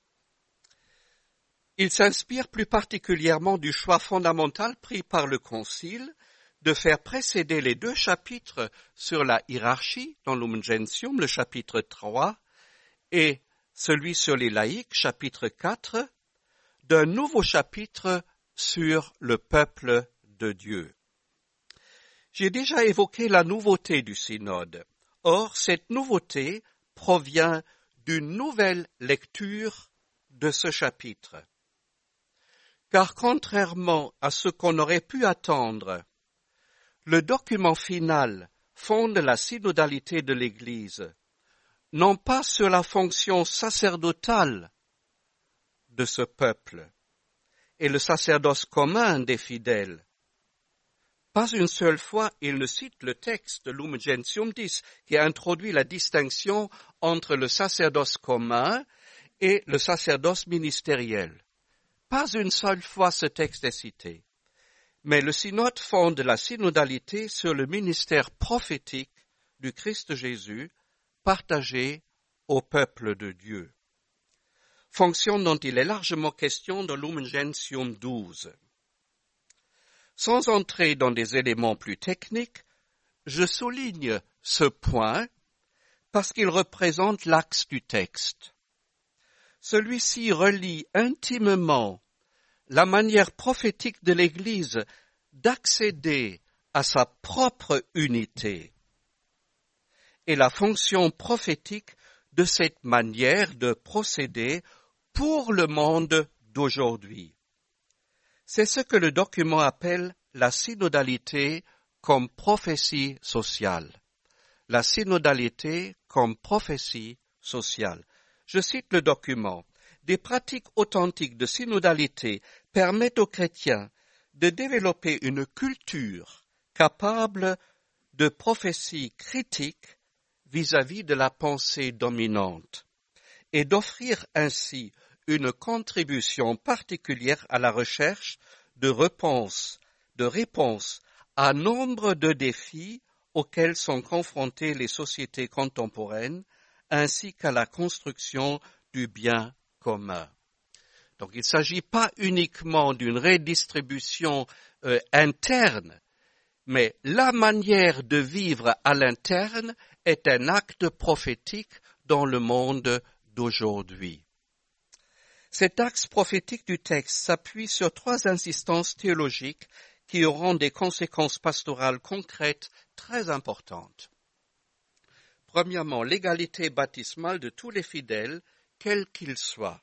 Speaker 7: Il s'inspire plus particulièrement du choix fondamental pris par le Concile de faire précéder les 2 chapitres sur la hiérarchie dans Lumen Gentium, le chapitre 3, et celui sur les laïcs, chapitre 4, d'un nouveau chapitre sur le peuple de Dieu. J'ai déjà évoqué la nouveauté du synode. Or, cette nouveauté provient d'une nouvelle lecture de ce chapitre. Car contrairement à ce qu'on aurait pu attendre, le document final fonde la synodalité de l'Église, non pas sur la fonction sacerdotale de ce peuple et le sacerdoce commun des fidèles. Pas une seule fois, il ne cite le texte de Lumen Gentium 10 qui introduit la distinction entre le sacerdoce commun et le sacerdoce ministériel. Pas une seule fois ce texte est cité. Mais le synode fonde la synodalité sur le ministère prophétique du Christ Jésus partagé au peuple de Dieu. Fonction dont il est largement question dans Lumen Gentium 12. Sans entrer dans des éléments plus techniques, je souligne ce point parce qu'il représente l'axe du texte. Celui-ci relie intimement la manière prophétique de l'Église d'accéder à sa propre unité et la fonction prophétique de cette manière de procéder pour le monde d'aujourd'hui. C'est ce que le document appelle la synodalité comme prophétie sociale. La synodalité comme prophétie sociale. Je cite le document. Des pratiques authentiques de synodalité permettent aux chrétiens de développer une culture capable de prophétie critique vis-à-vis de la pensée dominante et d'offrir ainsi une contribution particulière à la recherche de réponses à nombre de défis auxquels sont confrontées les sociétés contemporaines, ainsi qu'à la construction du bien commun. Donc il ne s'agit pas uniquement d'une redistribution interne, mais la manière de vivre à l'interne est un acte prophétique dans le monde d'aujourd'hui. Cet axe prophétique du texte s'appuie sur 3 insistances théologiques qui auront des conséquences pastorales concrètes très importantes. Premièrement, l'égalité baptismale de tous les fidèles, quels qu'ils soient.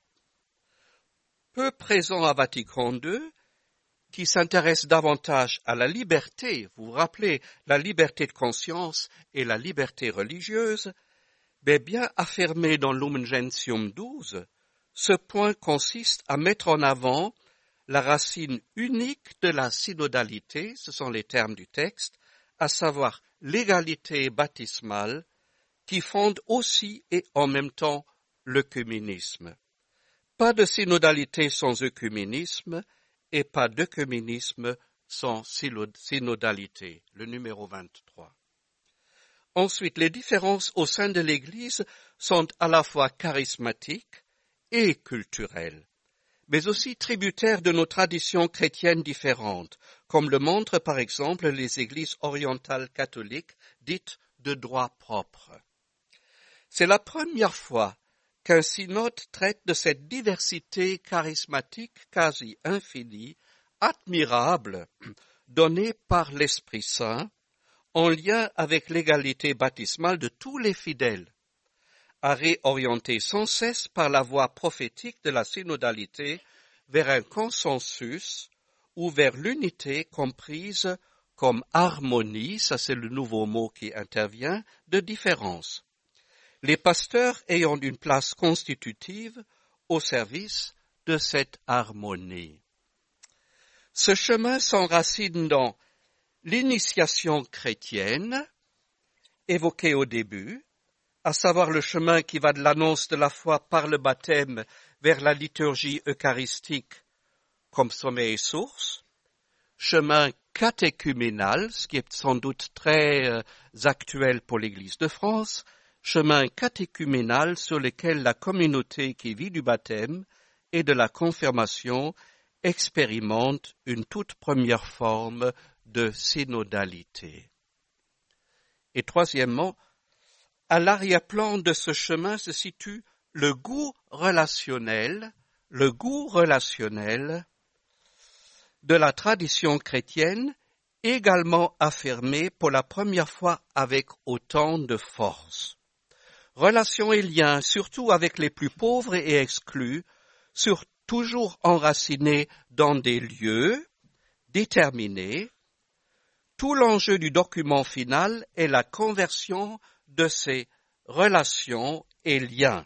Speaker 7: Peu présent à Vatican II, qui s'intéresse davantage à la liberté, vous vous rappelez, la liberté de conscience et la liberté religieuse, mais bien affirmé dans Lumen Gentium 12, ce point consiste à mettre en avant la racine unique de la synodalité, ce sont les termes du texte, à savoir l'égalité baptismale, qui fonde aussi et en même temps l'œcuménisme. Pas de synodalité sans œcuménisme et pas d'œcuménisme sans synodalité, le numéro 23. Ensuite, les différences au sein de l'Église sont à la fois charismatiques et culturelles, mais aussi tributaires de nos traditions chrétiennes différentes, comme le montrent par exemple les églises orientales catholiques dites de droit propre. C'est la première fois qu'un synode traite de cette diversité charismatique quasi infinie, admirable, donnée par l'Esprit Saint, en lien avec l'égalité baptismale de tous les fidèles, à réorienter sans cesse par la voie prophétique de la synodalité vers un consensus ou vers l'unité comprise comme harmonie, ça c'est le nouveau mot qui intervient, de différence. Les pasteurs ayant une place constitutive au service de cette harmonie. Ce chemin s'enracine dans l'initiation chrétienne, évoquée au début, à savoir le chemin qui va de l'annonce de la foi par le baptême vers la liturgie eucharistique comme sommet et source, chemin catéchuménal, ce qui est sans doute très actuel pour l'Église de France, chemin catéchuménal sur lequel la communauté qui vit du baptême et de la confirmation expérimente une toute première forme de synodalité. Et troisièmement, à l'arrière-plan de ce chemin se situe le goût relationnel de la tradition chrétienne, également affirmé pour la première fois avec autant de force. Relations et liens, surtout avec les plus pauvres et exclus, toujours enracinés dans des lieux déterminés. Tout l'enjeu du document final est la conversion de ces relations et liens.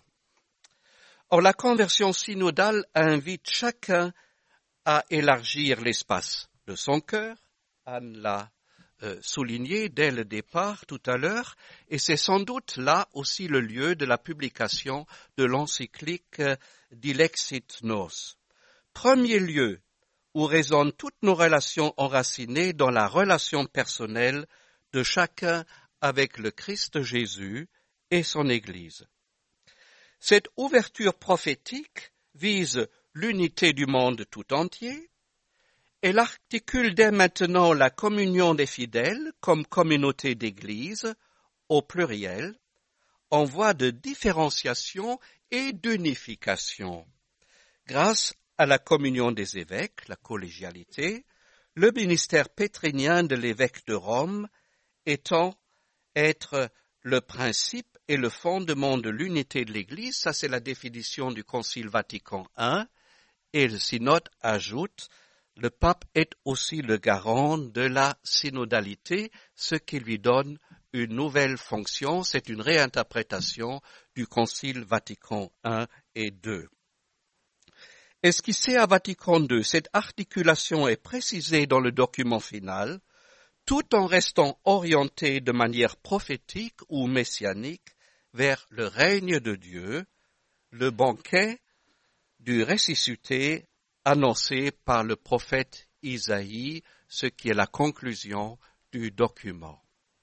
Speaker 7: Or, la conversion synodale invite chacun à élargir l'espace de son cœur. Anne l'a souligné dès le départ tout à l'heure, et c'est sans doute là aussi le lieu de la publication de l'encyclique Dilexit Nos. Premier lieu où résonnent toutes nos relations enracinées dans la relation personnelle de chacun avec le Christ Jésus et son Église. Cette ouverture prophétique vise l'unité du monde tout entier. Elle articule dès maintenant la communion des fidèles comme communauté d'Église, au pluriel, en voie de différenciation et d'unification. Grâce à la communion des évêques, la collégialité, le ministère pétrinien de l'évêque de Rome étant être le principe et le fondement de l'unité de l'Église, ça c'est la définition du Concile Vatican I, et le synode ajoute, le pape est aussi le garant de la synodalité, ce qui lui donne une nouvelle fonction, c'est une réinterprétation du Concile Vatican I et II. Esquissée à Vatican II, cette articulation est précisée dans le document final, tout en restant orientée de manière prophétique ou messianique vers le règne de Dieu, le banquet du ressuscité annoncé par le prophète Isaïe, ce qui est la conclusion du document.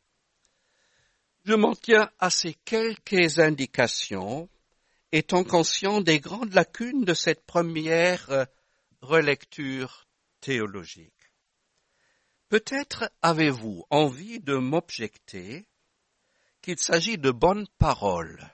Speaker 7: Je m'en tiens à ces quelques indications, étant conscient des grandes lacunes de cette première relecture théologique. Peut-être avez-vous envie de m'objecter qu'il s'agit de bonnes paroles,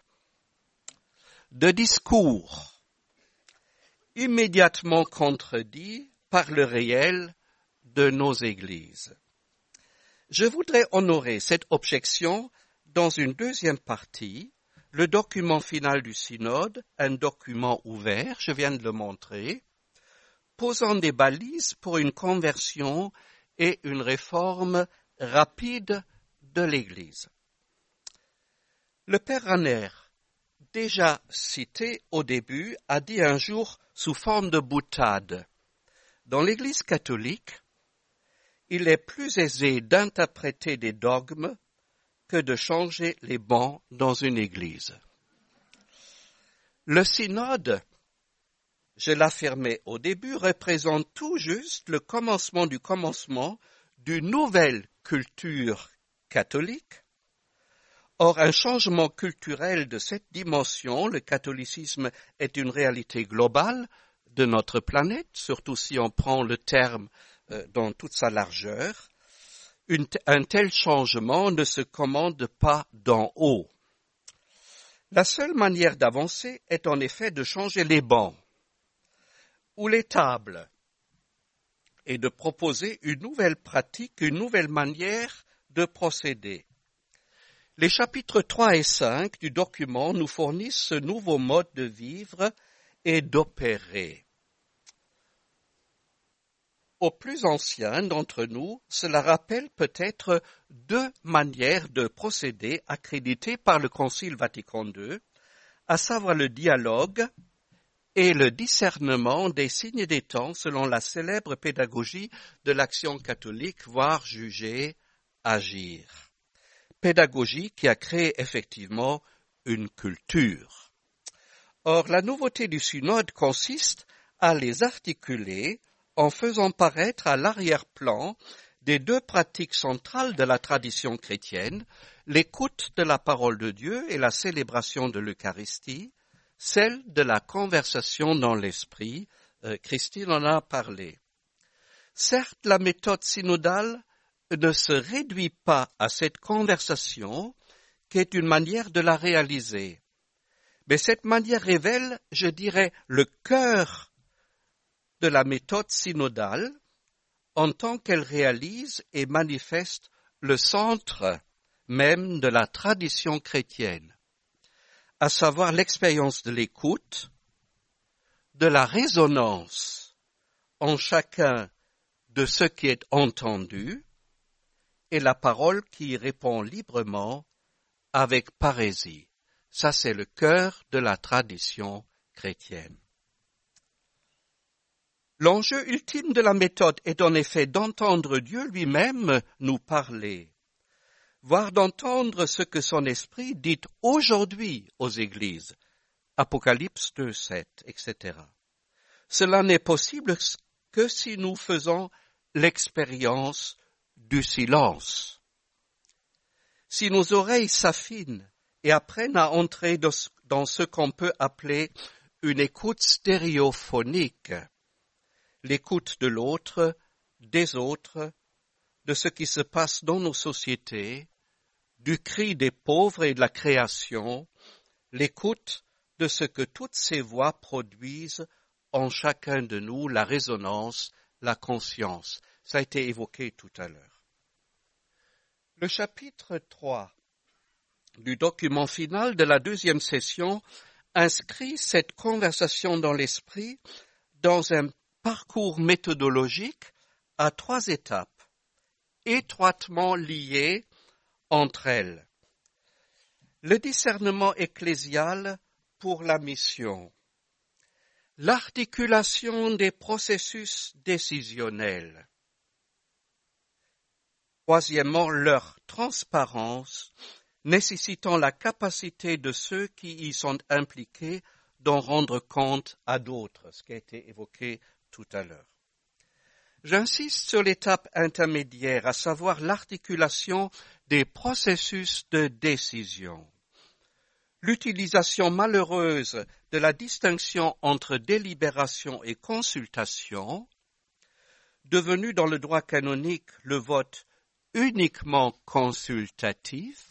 Speaker 7: de discours immédiatement contredits par le réel de nos églises. Je voudrais honorer cette objection dans une deuxième partie, le document final du synode, un document ouvert, je viens de le montrer, posant des balises pour une conversion et une réforme rapide de l'Église. Le père Ranner, déjà cité au début, a dit un jour sous forme de boutade: dans l'Église catholique, il est plus aisé d'interpréter des dogmes que de changer les bancs dans une église. Le synode, je l'affirmais au début, représente tout juste le commencement d'une nouvelle culture catholique. Or, un changement culturel de cette dimension, le catholicisme est une réalité globale de notre planète, surtout si on prend le terme dans toute sa largeur. Un tel changement ne se commande pas d'en haut. La seule manière d'avancer est en effet de changer les bancs ou les tables et de proposer une nouvelle pratique, une nouvelle manière de procéder. Les chapitres 3 et 5 du document nous fournissent ce nouveau mode de vivre et d'opérer. Aux plus anciens d'entre nous, cela rappelle peut-être deux manières de procéder accréditées par le Concile Vatican II, à savoir le dialogue et le discernement des signes des temps selon la célèbre pédagogie de l'action catholique, voir, juger, agir. Pédagogie qui a créé effectivement une culture. Or, la nouveauté du synode consiste à les articuler en faisant paraître à l'arrière-plan des deux pratiques centrales de la tradition chrétienne, l'écoute de la parole de Dieu et la célébration de l'Eucharistie, celle de la conversation dans l'esprit. Christine en a parlé. Certes, la méthode synodale ne se réduit pas à cette conversation, qui est une manière de la réaliser. Mais cette manière révèle, je dirais, le cœur de la méthode synodale en tant qu'elle réalise et manifeste le centre même de la tradition chrétienne, à savoir l'expérience de l'écoute, de la résonance en chacun de ce qui est entendu et la parole qui répond librement avec parésie. Ça, c'est le cœur de la tradition chrétienne. L'enjeu ultime de la méthode est en effet d'entendre Dieu lui-même nous parler, voire d'entendre ce que son esprit dit aujourd'hui aux églises, Apocalypse 2, 7, etc. Cela n'est possible que si nous faisons l'expérience du silence. Si nos oreilles s'affinent et apprennent à entrer dans ce qu'on peut appeler une écoute stéréophonique, l'écoute de l'autre, des autres, de ce qui se passe dans nos sociétés, du cri des pauvres et de la création, l'écoute de ce que toutes ces voix produisent en chacun de nous, la résonance, la conscience. Ça a été évoqué tout à l'heure. Le chapitre 3 du document final de la deuxième session inscrit cette conversation dans l'esprit dans un parcours méthodologique à 3 étapes, étroitement liées entre elles. Le discernement ecclésial pour la mission, l'articulation des processus décisionnels, troisièmement, leur transparence, nécessitant la capacité de ceux qui y sont impliqués d'en rendre compte à d'autres, ce qui a été évoqué tout à l'heure. J'insiste sur l'étape intermédiaire, à savoir l'articulation des processus de décision. L'utilisation malheureuse de la distinction entre délibération et consultation, devenu dans le droit canonique le vote uniquement consultatif,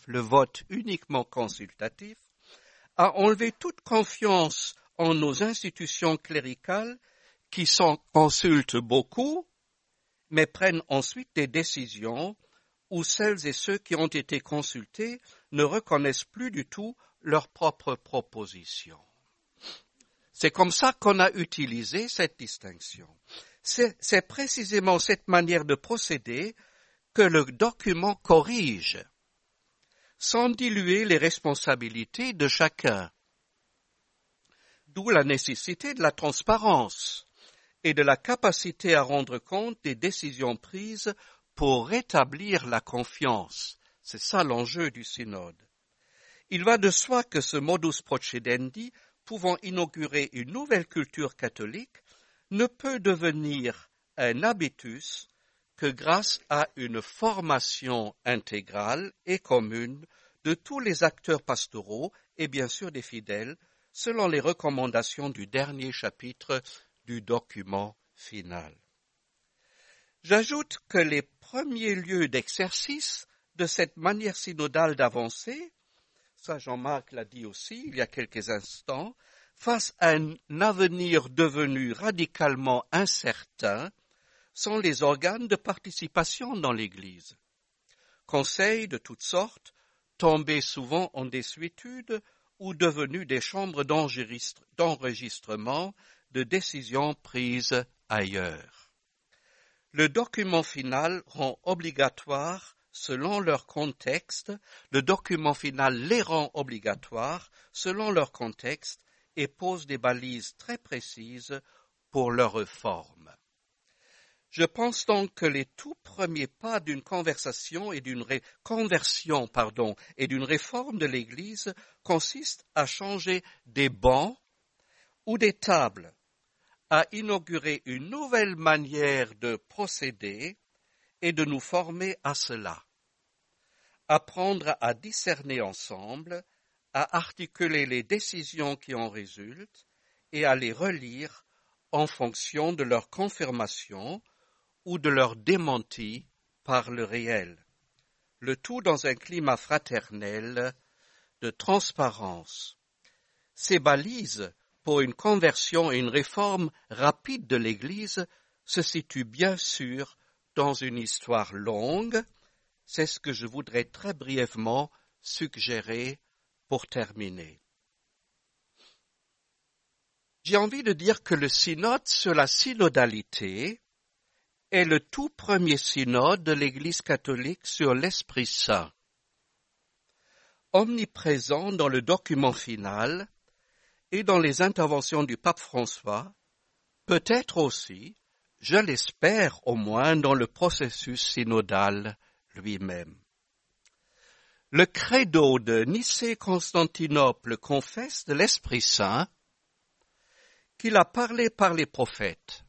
Speaker 7: a enlevé toute confiance en nos institutions cléricales qui s'en consultent beaucoup mais prennent ensuite des décisions où celles et ceux qui ont été consultés ne reconnaissent plus du tout leurs propres propositions. C'est comme ça qu'on a utilisé cette distinction. C'est précisément cette manière de procéder que le document corrige, sans diluer les responsabilités de chacun. D'où la nécessité de la transparence et de la capacité à rendre compte des décisions prises pour rétablir la confiance. C'est ça l'enjeu du synode. Il va de soi que ce modus procedendi, pouvant inaugurer une nouvelle culture catholique, ne peut devenir un habitus que grâce à une formation intégrale et commune de tous les acteurs pastoraux et bien sûr des fidèles, selon les recommandations du dernier chapitre du document final. J'ajoute que les premiers lieux d'exercice de cette manière synodale d'avancer, ça Jean-Marc l'a dit aussi il y a quelques instants, face à un avenir devenu radicalement incertain, sont les organes de participation dans l'Église. Conseils de toutes sortes, tombés souvent en désuétude ou devenus des chambres d'enregistrement de décisions prises ailleurs. Le document final rend obligatoire, selon leur contexte, le document final les rend obligatoires selon leur contexte et pose des balises très précises pour leur réforme. Je pense donc que les tout premiers pas d'une conversion et d'une réforme de l'Église consistent à changer des bancs ou des tables, à inaugurer une nouvelle manière de procéder et de nous former à cela. Apprendre à discerner ensemble, à articuler les décisions qui en résultent et à les relire en fonction de leur confirmation ou de leur démenti par le réel. Le tout dans un climat fraternel de transparence. Ces balises pour une conversion et une réforme rapide de l'Église se situent bien sûr dans une histoire longue. C'est ce que je voudrais très brièvement suggérer pour terminer. J'ai envie de dire que le synode sur la synodalité est le tout premier synode de l'Église catholique sur l'Esprit Saint. Omniprésent dans le document final et dans les interventions du pape François, peut-être aussi, je l'espère au moins, dans le processus synodal lui-même. Le credo de Nicée-Constantinople confesse de l'Esprit Saint qu'il a parlé par les prophètes.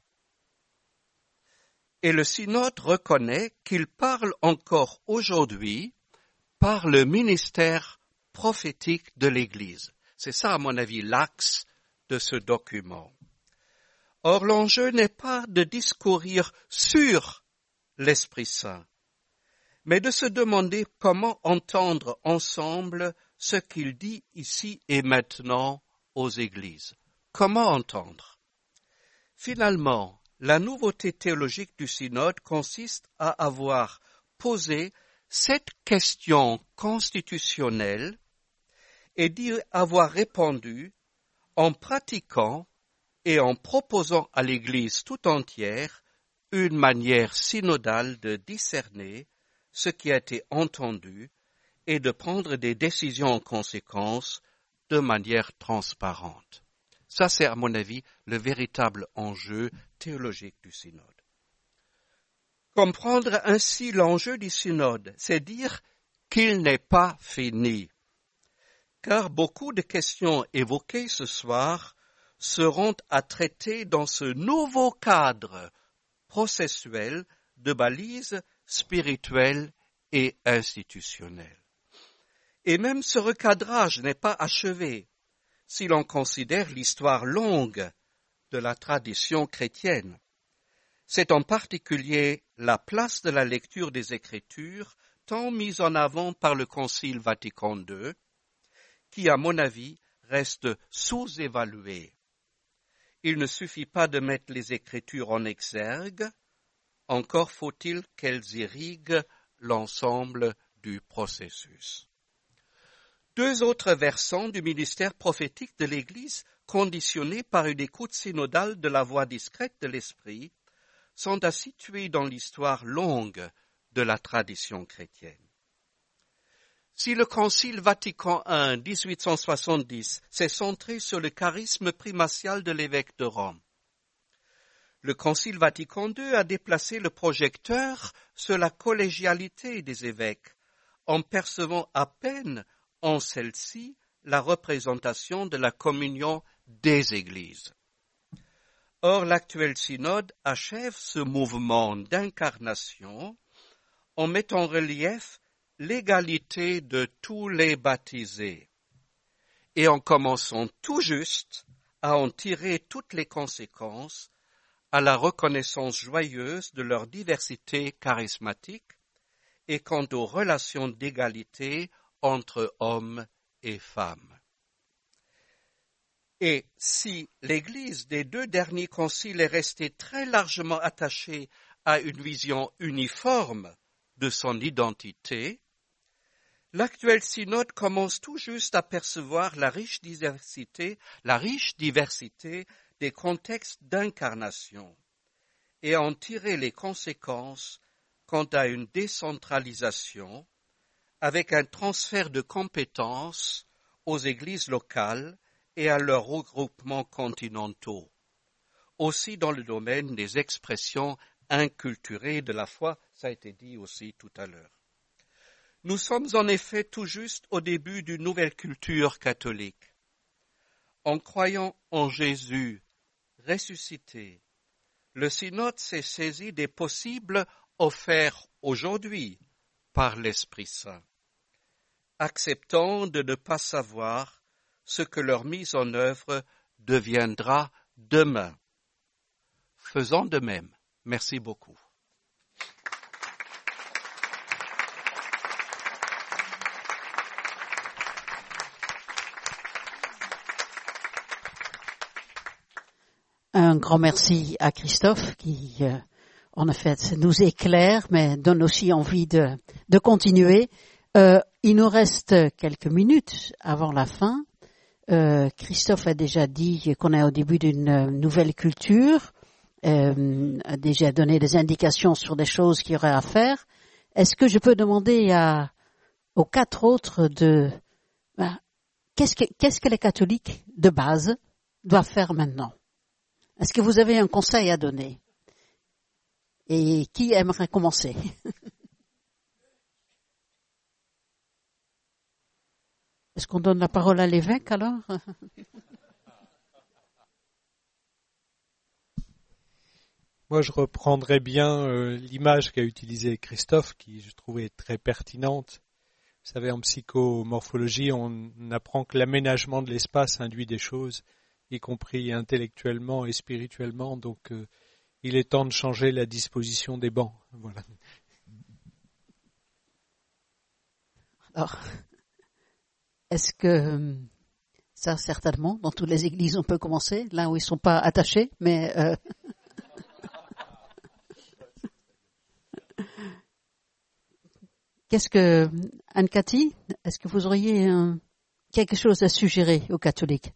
Speaker 7: Et le synode reconnaît qu'il parle encore aujourd'hui par le ministère prophétique de l'Église. C'est ça, à mon avis, l'axe de ce document. Or, l'enjeu n'est pas de discourir sur l'Esprit Saint, mais de se demander comment entendre ensemble ce qu'il dit ici et maintenant aux Églises. Comment entendre? Finalement, la nouveauté théologique du synode consiste à avoir posé cette question constitutionnelle et d'y avoir répondu en pratiquant et en proposant à l'Église tout entière une manière synodale de discerner ce qui a été entendu et de prendre des décisions en conséquence de manière transparente. Ça, c'est à mon avis le véritable enjeu théologique du synode. Comprendre ainsi l'enjeu du synode, c'est dire qu'il n'est pas fini, car beaucoup de questions évoquées ce soir seront à traiter dans ce nouveau cadre processuel de balises spirituelles et institutionnelles. Et même ce recadrage n'est pas achevé si l'on considère l'histoire longue de la tradition chrétienne. C'est en particulier la place de la lecture des Écritures, tant mise en avant par le Concile Vatican II, qui, à mon avis, reste sous-évaluée. Il ne suffit pas de mettre les Écritures en exergue, encore faut-il qu'elles irriguent l'ensemble du processus. Deux autres versants du ministère prophétique de l'Église, conditionnés par une écoute synodale de la voix discrète de l'Esprit, sont à situer dans l'histoire longue de la tradition chrétienne. Si le Concile Vatican I, 1870, s'est centré sur le charisme primatial de l'évêque de Rome, le Concile Vatican II a déplacé le projecteur sur la collégialité des évêques, en percevant à peine en celle-ci la représentation de la communion des églises. Or, l'actuel synode achève ce mouvement d'incarnation en mettant en relief l'égalité de tous les baptisés et en commençant tout juste à en tirer toutes les conséquences à la reconnaissance joyeuse de leur diversité charismatique et quant aux relations d'égalité entre hommes et femmes. Et si l'Église des deux derniers conciles est restée très largement attachée à une vision uniforme de son identité, l'actuel synode commence tout juste à percevoir la riche diversité des contextes d'incarnation et à en tirer les conséquences quant à une décentralisation avec un transfert de compétences aux églises locales et à leurs regroupements continentaux, aussi dans le domaine des expressions inculturées de la foi, ça a été dit aussi tout à l'heure. Nous sommes en effet tout juste au début d'une nouvelle culture catholique. En croyant en Jésus ressuscité, le synode s'est saisi des possibles offerts aujourd'hui par l'Esprit Saint, acceptant de ne pas savoir ce que leur mise en œuvre deviendra demain. Faisons de même. Merci beaucoup.
Speaker 2: Un grand merci à Christophe qui, en effet, nous éclaire, mais donne aussi envie de continuer. Il nous reste quelques minutes avant la fin. Christophe a déjà dit qu'on est au début d'une nouvelle culture, a déjà donné des indications sur des choses qu'il y aurait à faire. Est-ce que je peux demander aux quatre autres qu'est-ce que les catholiques de base doivent faire maintenant? Est-ce que vous avez un conseil à donner? Et qui aimerait commencer? Est-ce qu'on donne la parole à l'évêque alors?
Speaker 6: Moi, je reprendrais bien l'image qu'a utilisée Christophe, qui je trouvais très pertinente. Vous savez, en psychomorphologie, on apprend que l'aménagement de l'espace induit des choses, y compris intellectuellement et spirituellement. Donc, il est temps de changer la disposition des bancs. Voilà.
Speaker 2: Alors, est-ce que ça, certainement, dans toutes les églises, on peut commencer, là où ils ne sont pas attachés, mais... Qu'est-ce que, Anne-Cathy, est-ce que vous auriez quelque chose à suggérer aux catholiques?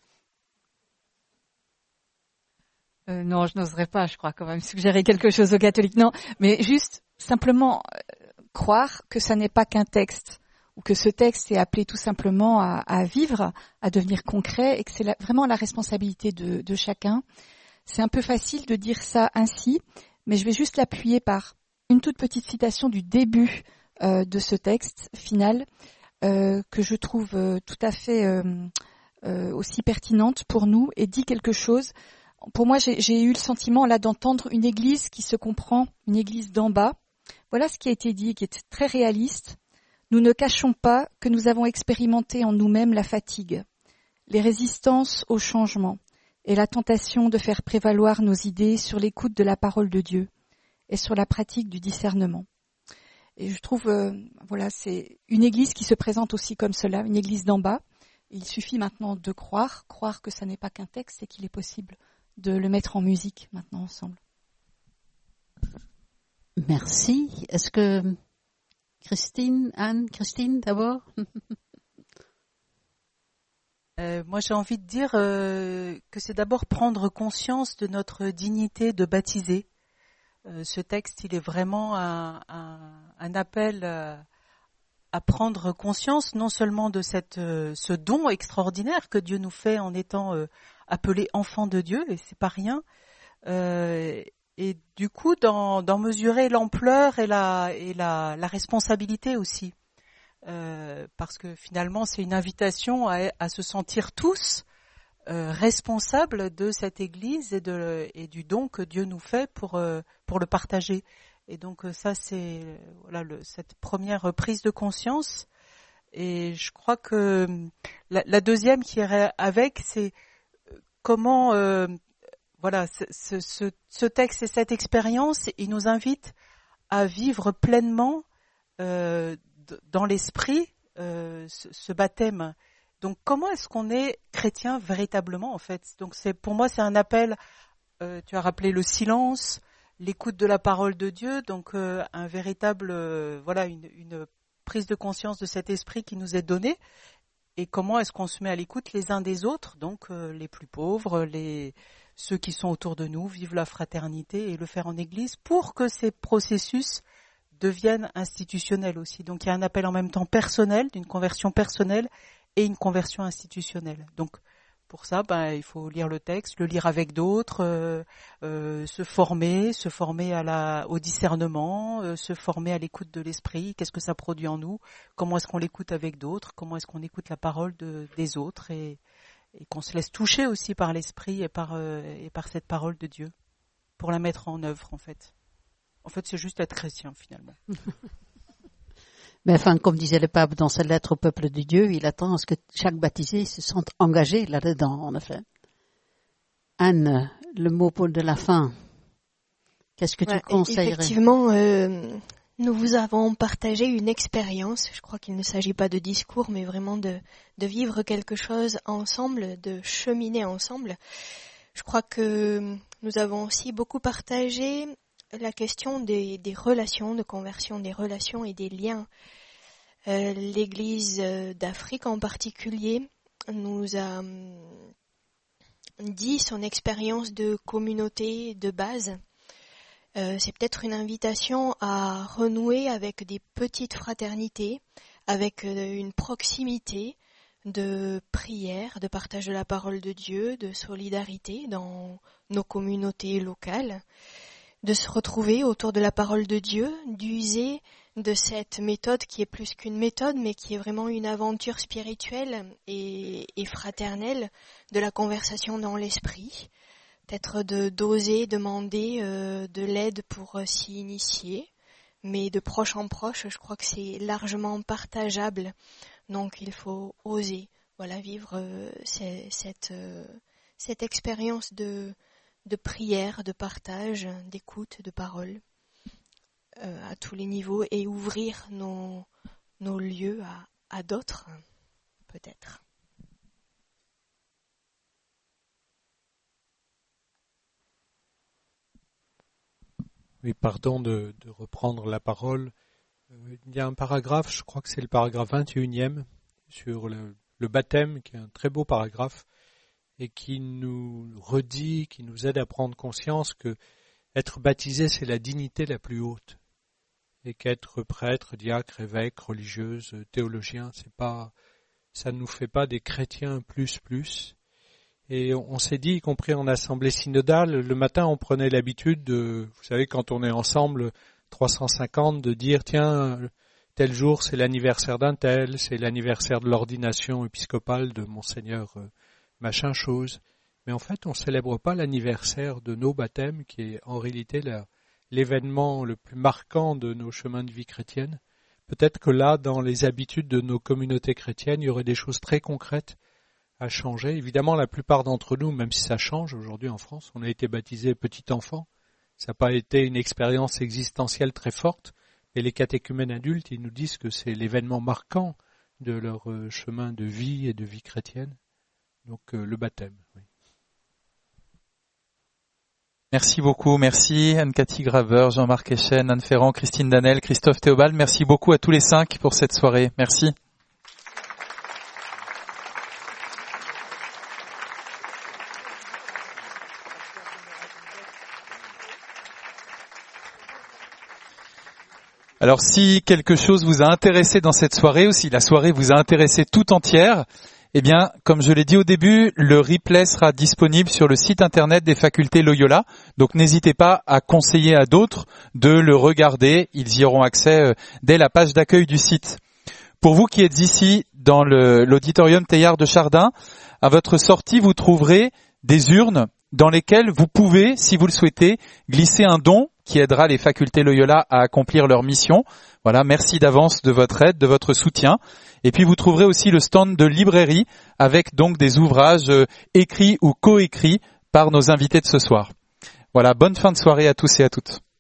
Speaker 4: Non, je n'oserais pas, je crois, quand même, suggérer quelque chose aux catholiques. Non, mais juste, simplement, croire que ça n'est pas qu'un texte, ou que ce texte est appelé tout simplement à vivre, à devenir concret, et que c'est vraiment la responsabilité de chacun. C'est un peu facile de dire ça ainsi, mais je vais juste l'appuyer par une toute petite citation du début de ce texte final, que je trouve tout à fait aussi pertinente pour nous, et dit quelque chose. Pour moi, j'ai eu le sentiment là d'entendre une église qui se comprend, une église d'en bas. Voilà ce qui a été dit, qui est très réaliste. Nous ne cachons pas que nous avons expérimenté en nous-mêmes la fatigue, les résistances au changement et la tentation de faire prévaloir nos idées sur l'écoute de la parole de Dieu et sur la pratique du discernement. Et je trouve, voilà, c'est une église qui se présente aussi comme cela, une église d'en bas. Il suffit maintenant de croire que ça n'est pas qu'un texte et qu'il est possible de le mettre en musique maintenant ensemble.
Speaker 2: Merci. Est-ce que Christine d'abord?
Speaker 5: Moi, j'ai envie de dire que c'est d'abord prendre conscience de notre dignité de baptisé. Ce texte, il est vraiment un appel à prendre conscience non seulement de ce don extraordinaire que Dieu nous fait en étant appelés enfants de Dieu, et c'est pas rien, et du coup d'en mesurer l'ampleur et la responsabilité aussi. Parce que finalement c'est une invitation à se sentir tous responsables de cette Église et du don que Dieu nous fait pour le partager. Et donc ça c'est cette première prise de conscience. Et je crois que la deuxième qui irait avec, c'est comment ce texte et cette expérience, il nous invite à vivre pleinement dans l'esprit ce baptême. Donc comment est-ce qu'on est chrétien véritablement en fait? Donc pour moi c'est un appel. Tu as rappelé le silence, l'écoute de la parole de Dieu, donc un véritable une prise de conscience de cet esprit qui nous est donné. Et comment est-ce qu'on se met à l'écoute les uns des autres, donc les plus pauvres, ceux qui sont autour de nous, vivre la fraternité et le faire en Église pour que ces processus deviennent institutionnels aussi. Donc il y a un appel en même temps personnel, d'une conversion personnelle et une conversion institutionnelle. Donc pour ça, il faut lire le texte, le lire avec d'autres, se former au discernement, se former à l'écoute de l'esprit. Qu'est-ce que ça produit en nous? Comment est-ce qu'on l'écoute avec d'autres? Comment est-ce qu'on écoute la parole des autres et qu'on se laisse toucher aussi par l'esprit et par cette parole de Dieu pour la mettre en œuvre en fait. En fait, c'est juste être chrétien finalement.
Speaker 2: Mais enfin, comme disait le pape dans sa lettre au peuple de Dieu, il attend à ce que chaque baptisé se sente engagé là-dedans, en effet. Anne, le mot de la fin. Qu'est-ce que tu conseillerais?
Speaker 3: Effectivement, nous vous avons partagé une expérience. Je crois qu'il ne s'agit pas de discours, mais vraiment de vivre quelque chose ensemble, de cheminer ensemble. Je crois que nous avons aussi beaucoup partagé la question des relations, de conversion des relations et des liens. L'Église d'Afrique en particulier nous a dit son expérience de communauté de base. C'est peut-être une invitation à renouer avec des petites fraternités, avec une proximité de prière, de partage de la parole de Dieu, de solidarité dans nos communautés locales, de se retrouver autour de la parole de Dieu, d'user de cette méthode qui est plus qu'une méthode, mais qui est vraiment une aventure spirituelle et fraternelle de la conversation dans l'esprit. Peut-être d'oser demander de l'aide pour s'y initier, mais de proche en proche, je crois que c'est largement partageable. Donc il faut oser vivre cette expérience de prière, de partage, d'écoute, de parole à tous les niveaux et ouvrir nos lieux à d'autres, peut-être.
Speaker 6: Oui, pardon de reprendre la parole. Il y a un paragraphe, je crois que c'est le paragraphe 21e, sur le baptême, qui est un très beau paragraphe, et qui nous redit, qui nous aide à prendre conscience que être baptisé, c'est la dignité la plus haute. Et qu'être prêtre, diacre, évêque, religieuse, théologien, ça ne nous fait pas des chrétiens plus. Et on s'est dit, y compris en assemblée synodale, le matin on prenait l'habitude de, vous savez, quand on est ensemble 350, de dire, tiens, tel jour c'est l'anniversaire d'un tel, c'est l'anniversaire de l'ordination épiscopale de Monseigneur machin chose. Mais en fait, on ne célèbre pas l'anniversaire de nos baptêmes, qui est en réalité l'événement le plus marquant de nos chemins de vie chrétienne. Peut-être que là, dans les habitudes de nos communautés chrétiennes, il y aurait des choses très concrètes à changer. Évidemment, la plupart d'entre nous, même si ça change aujourd'hui en France, on a été baptisé petit enfant. Ça n'a pas été une expérience existentielle très forte, mais les catéchumènes adultes, ils nous disent que c'est l'événement marquant de leur chemin de vie et de vie chrétienne. Donc le baptême, oui.
Speaker 1: Merci beaucoup, merci Anne-Cathy Graveur, Jean-Marc Echen, Anne Ferrand, Christine Danel, Christophe Théobald. Merci beaucoup à tous les 5 pour cette soirée. Merci. Alors si quelque chose vous a intéressé dans cette soirée, ou si la soirée vous a intéressé tout entière, eh bien, comme je l'ai dit au début, le replay sera disponible sur le site internet des facultés Loyola. Donc n'hésitez pas à conseiller à d'autres de le regarder. Ils y auront accès dès la page d'accueil du site. Pour vous qui êtes ici dans l'auditorium Teilhard de Chardin, à votre sortie, vous trouverez des urnes dans lesquelles vous pouvez, si vous le souhaitez, glisser un don qui aidera les facultés Loyola à accomplir leur mission. Voilà, merci d'avance de votre aide, de votre soutien. Et puis vous trouverez aussi le stand de librairie avec donc des ouvrages écrits ou coécrits par nos invités de ce soir. Voilà, bonne fin de soirée à tous et à toutes.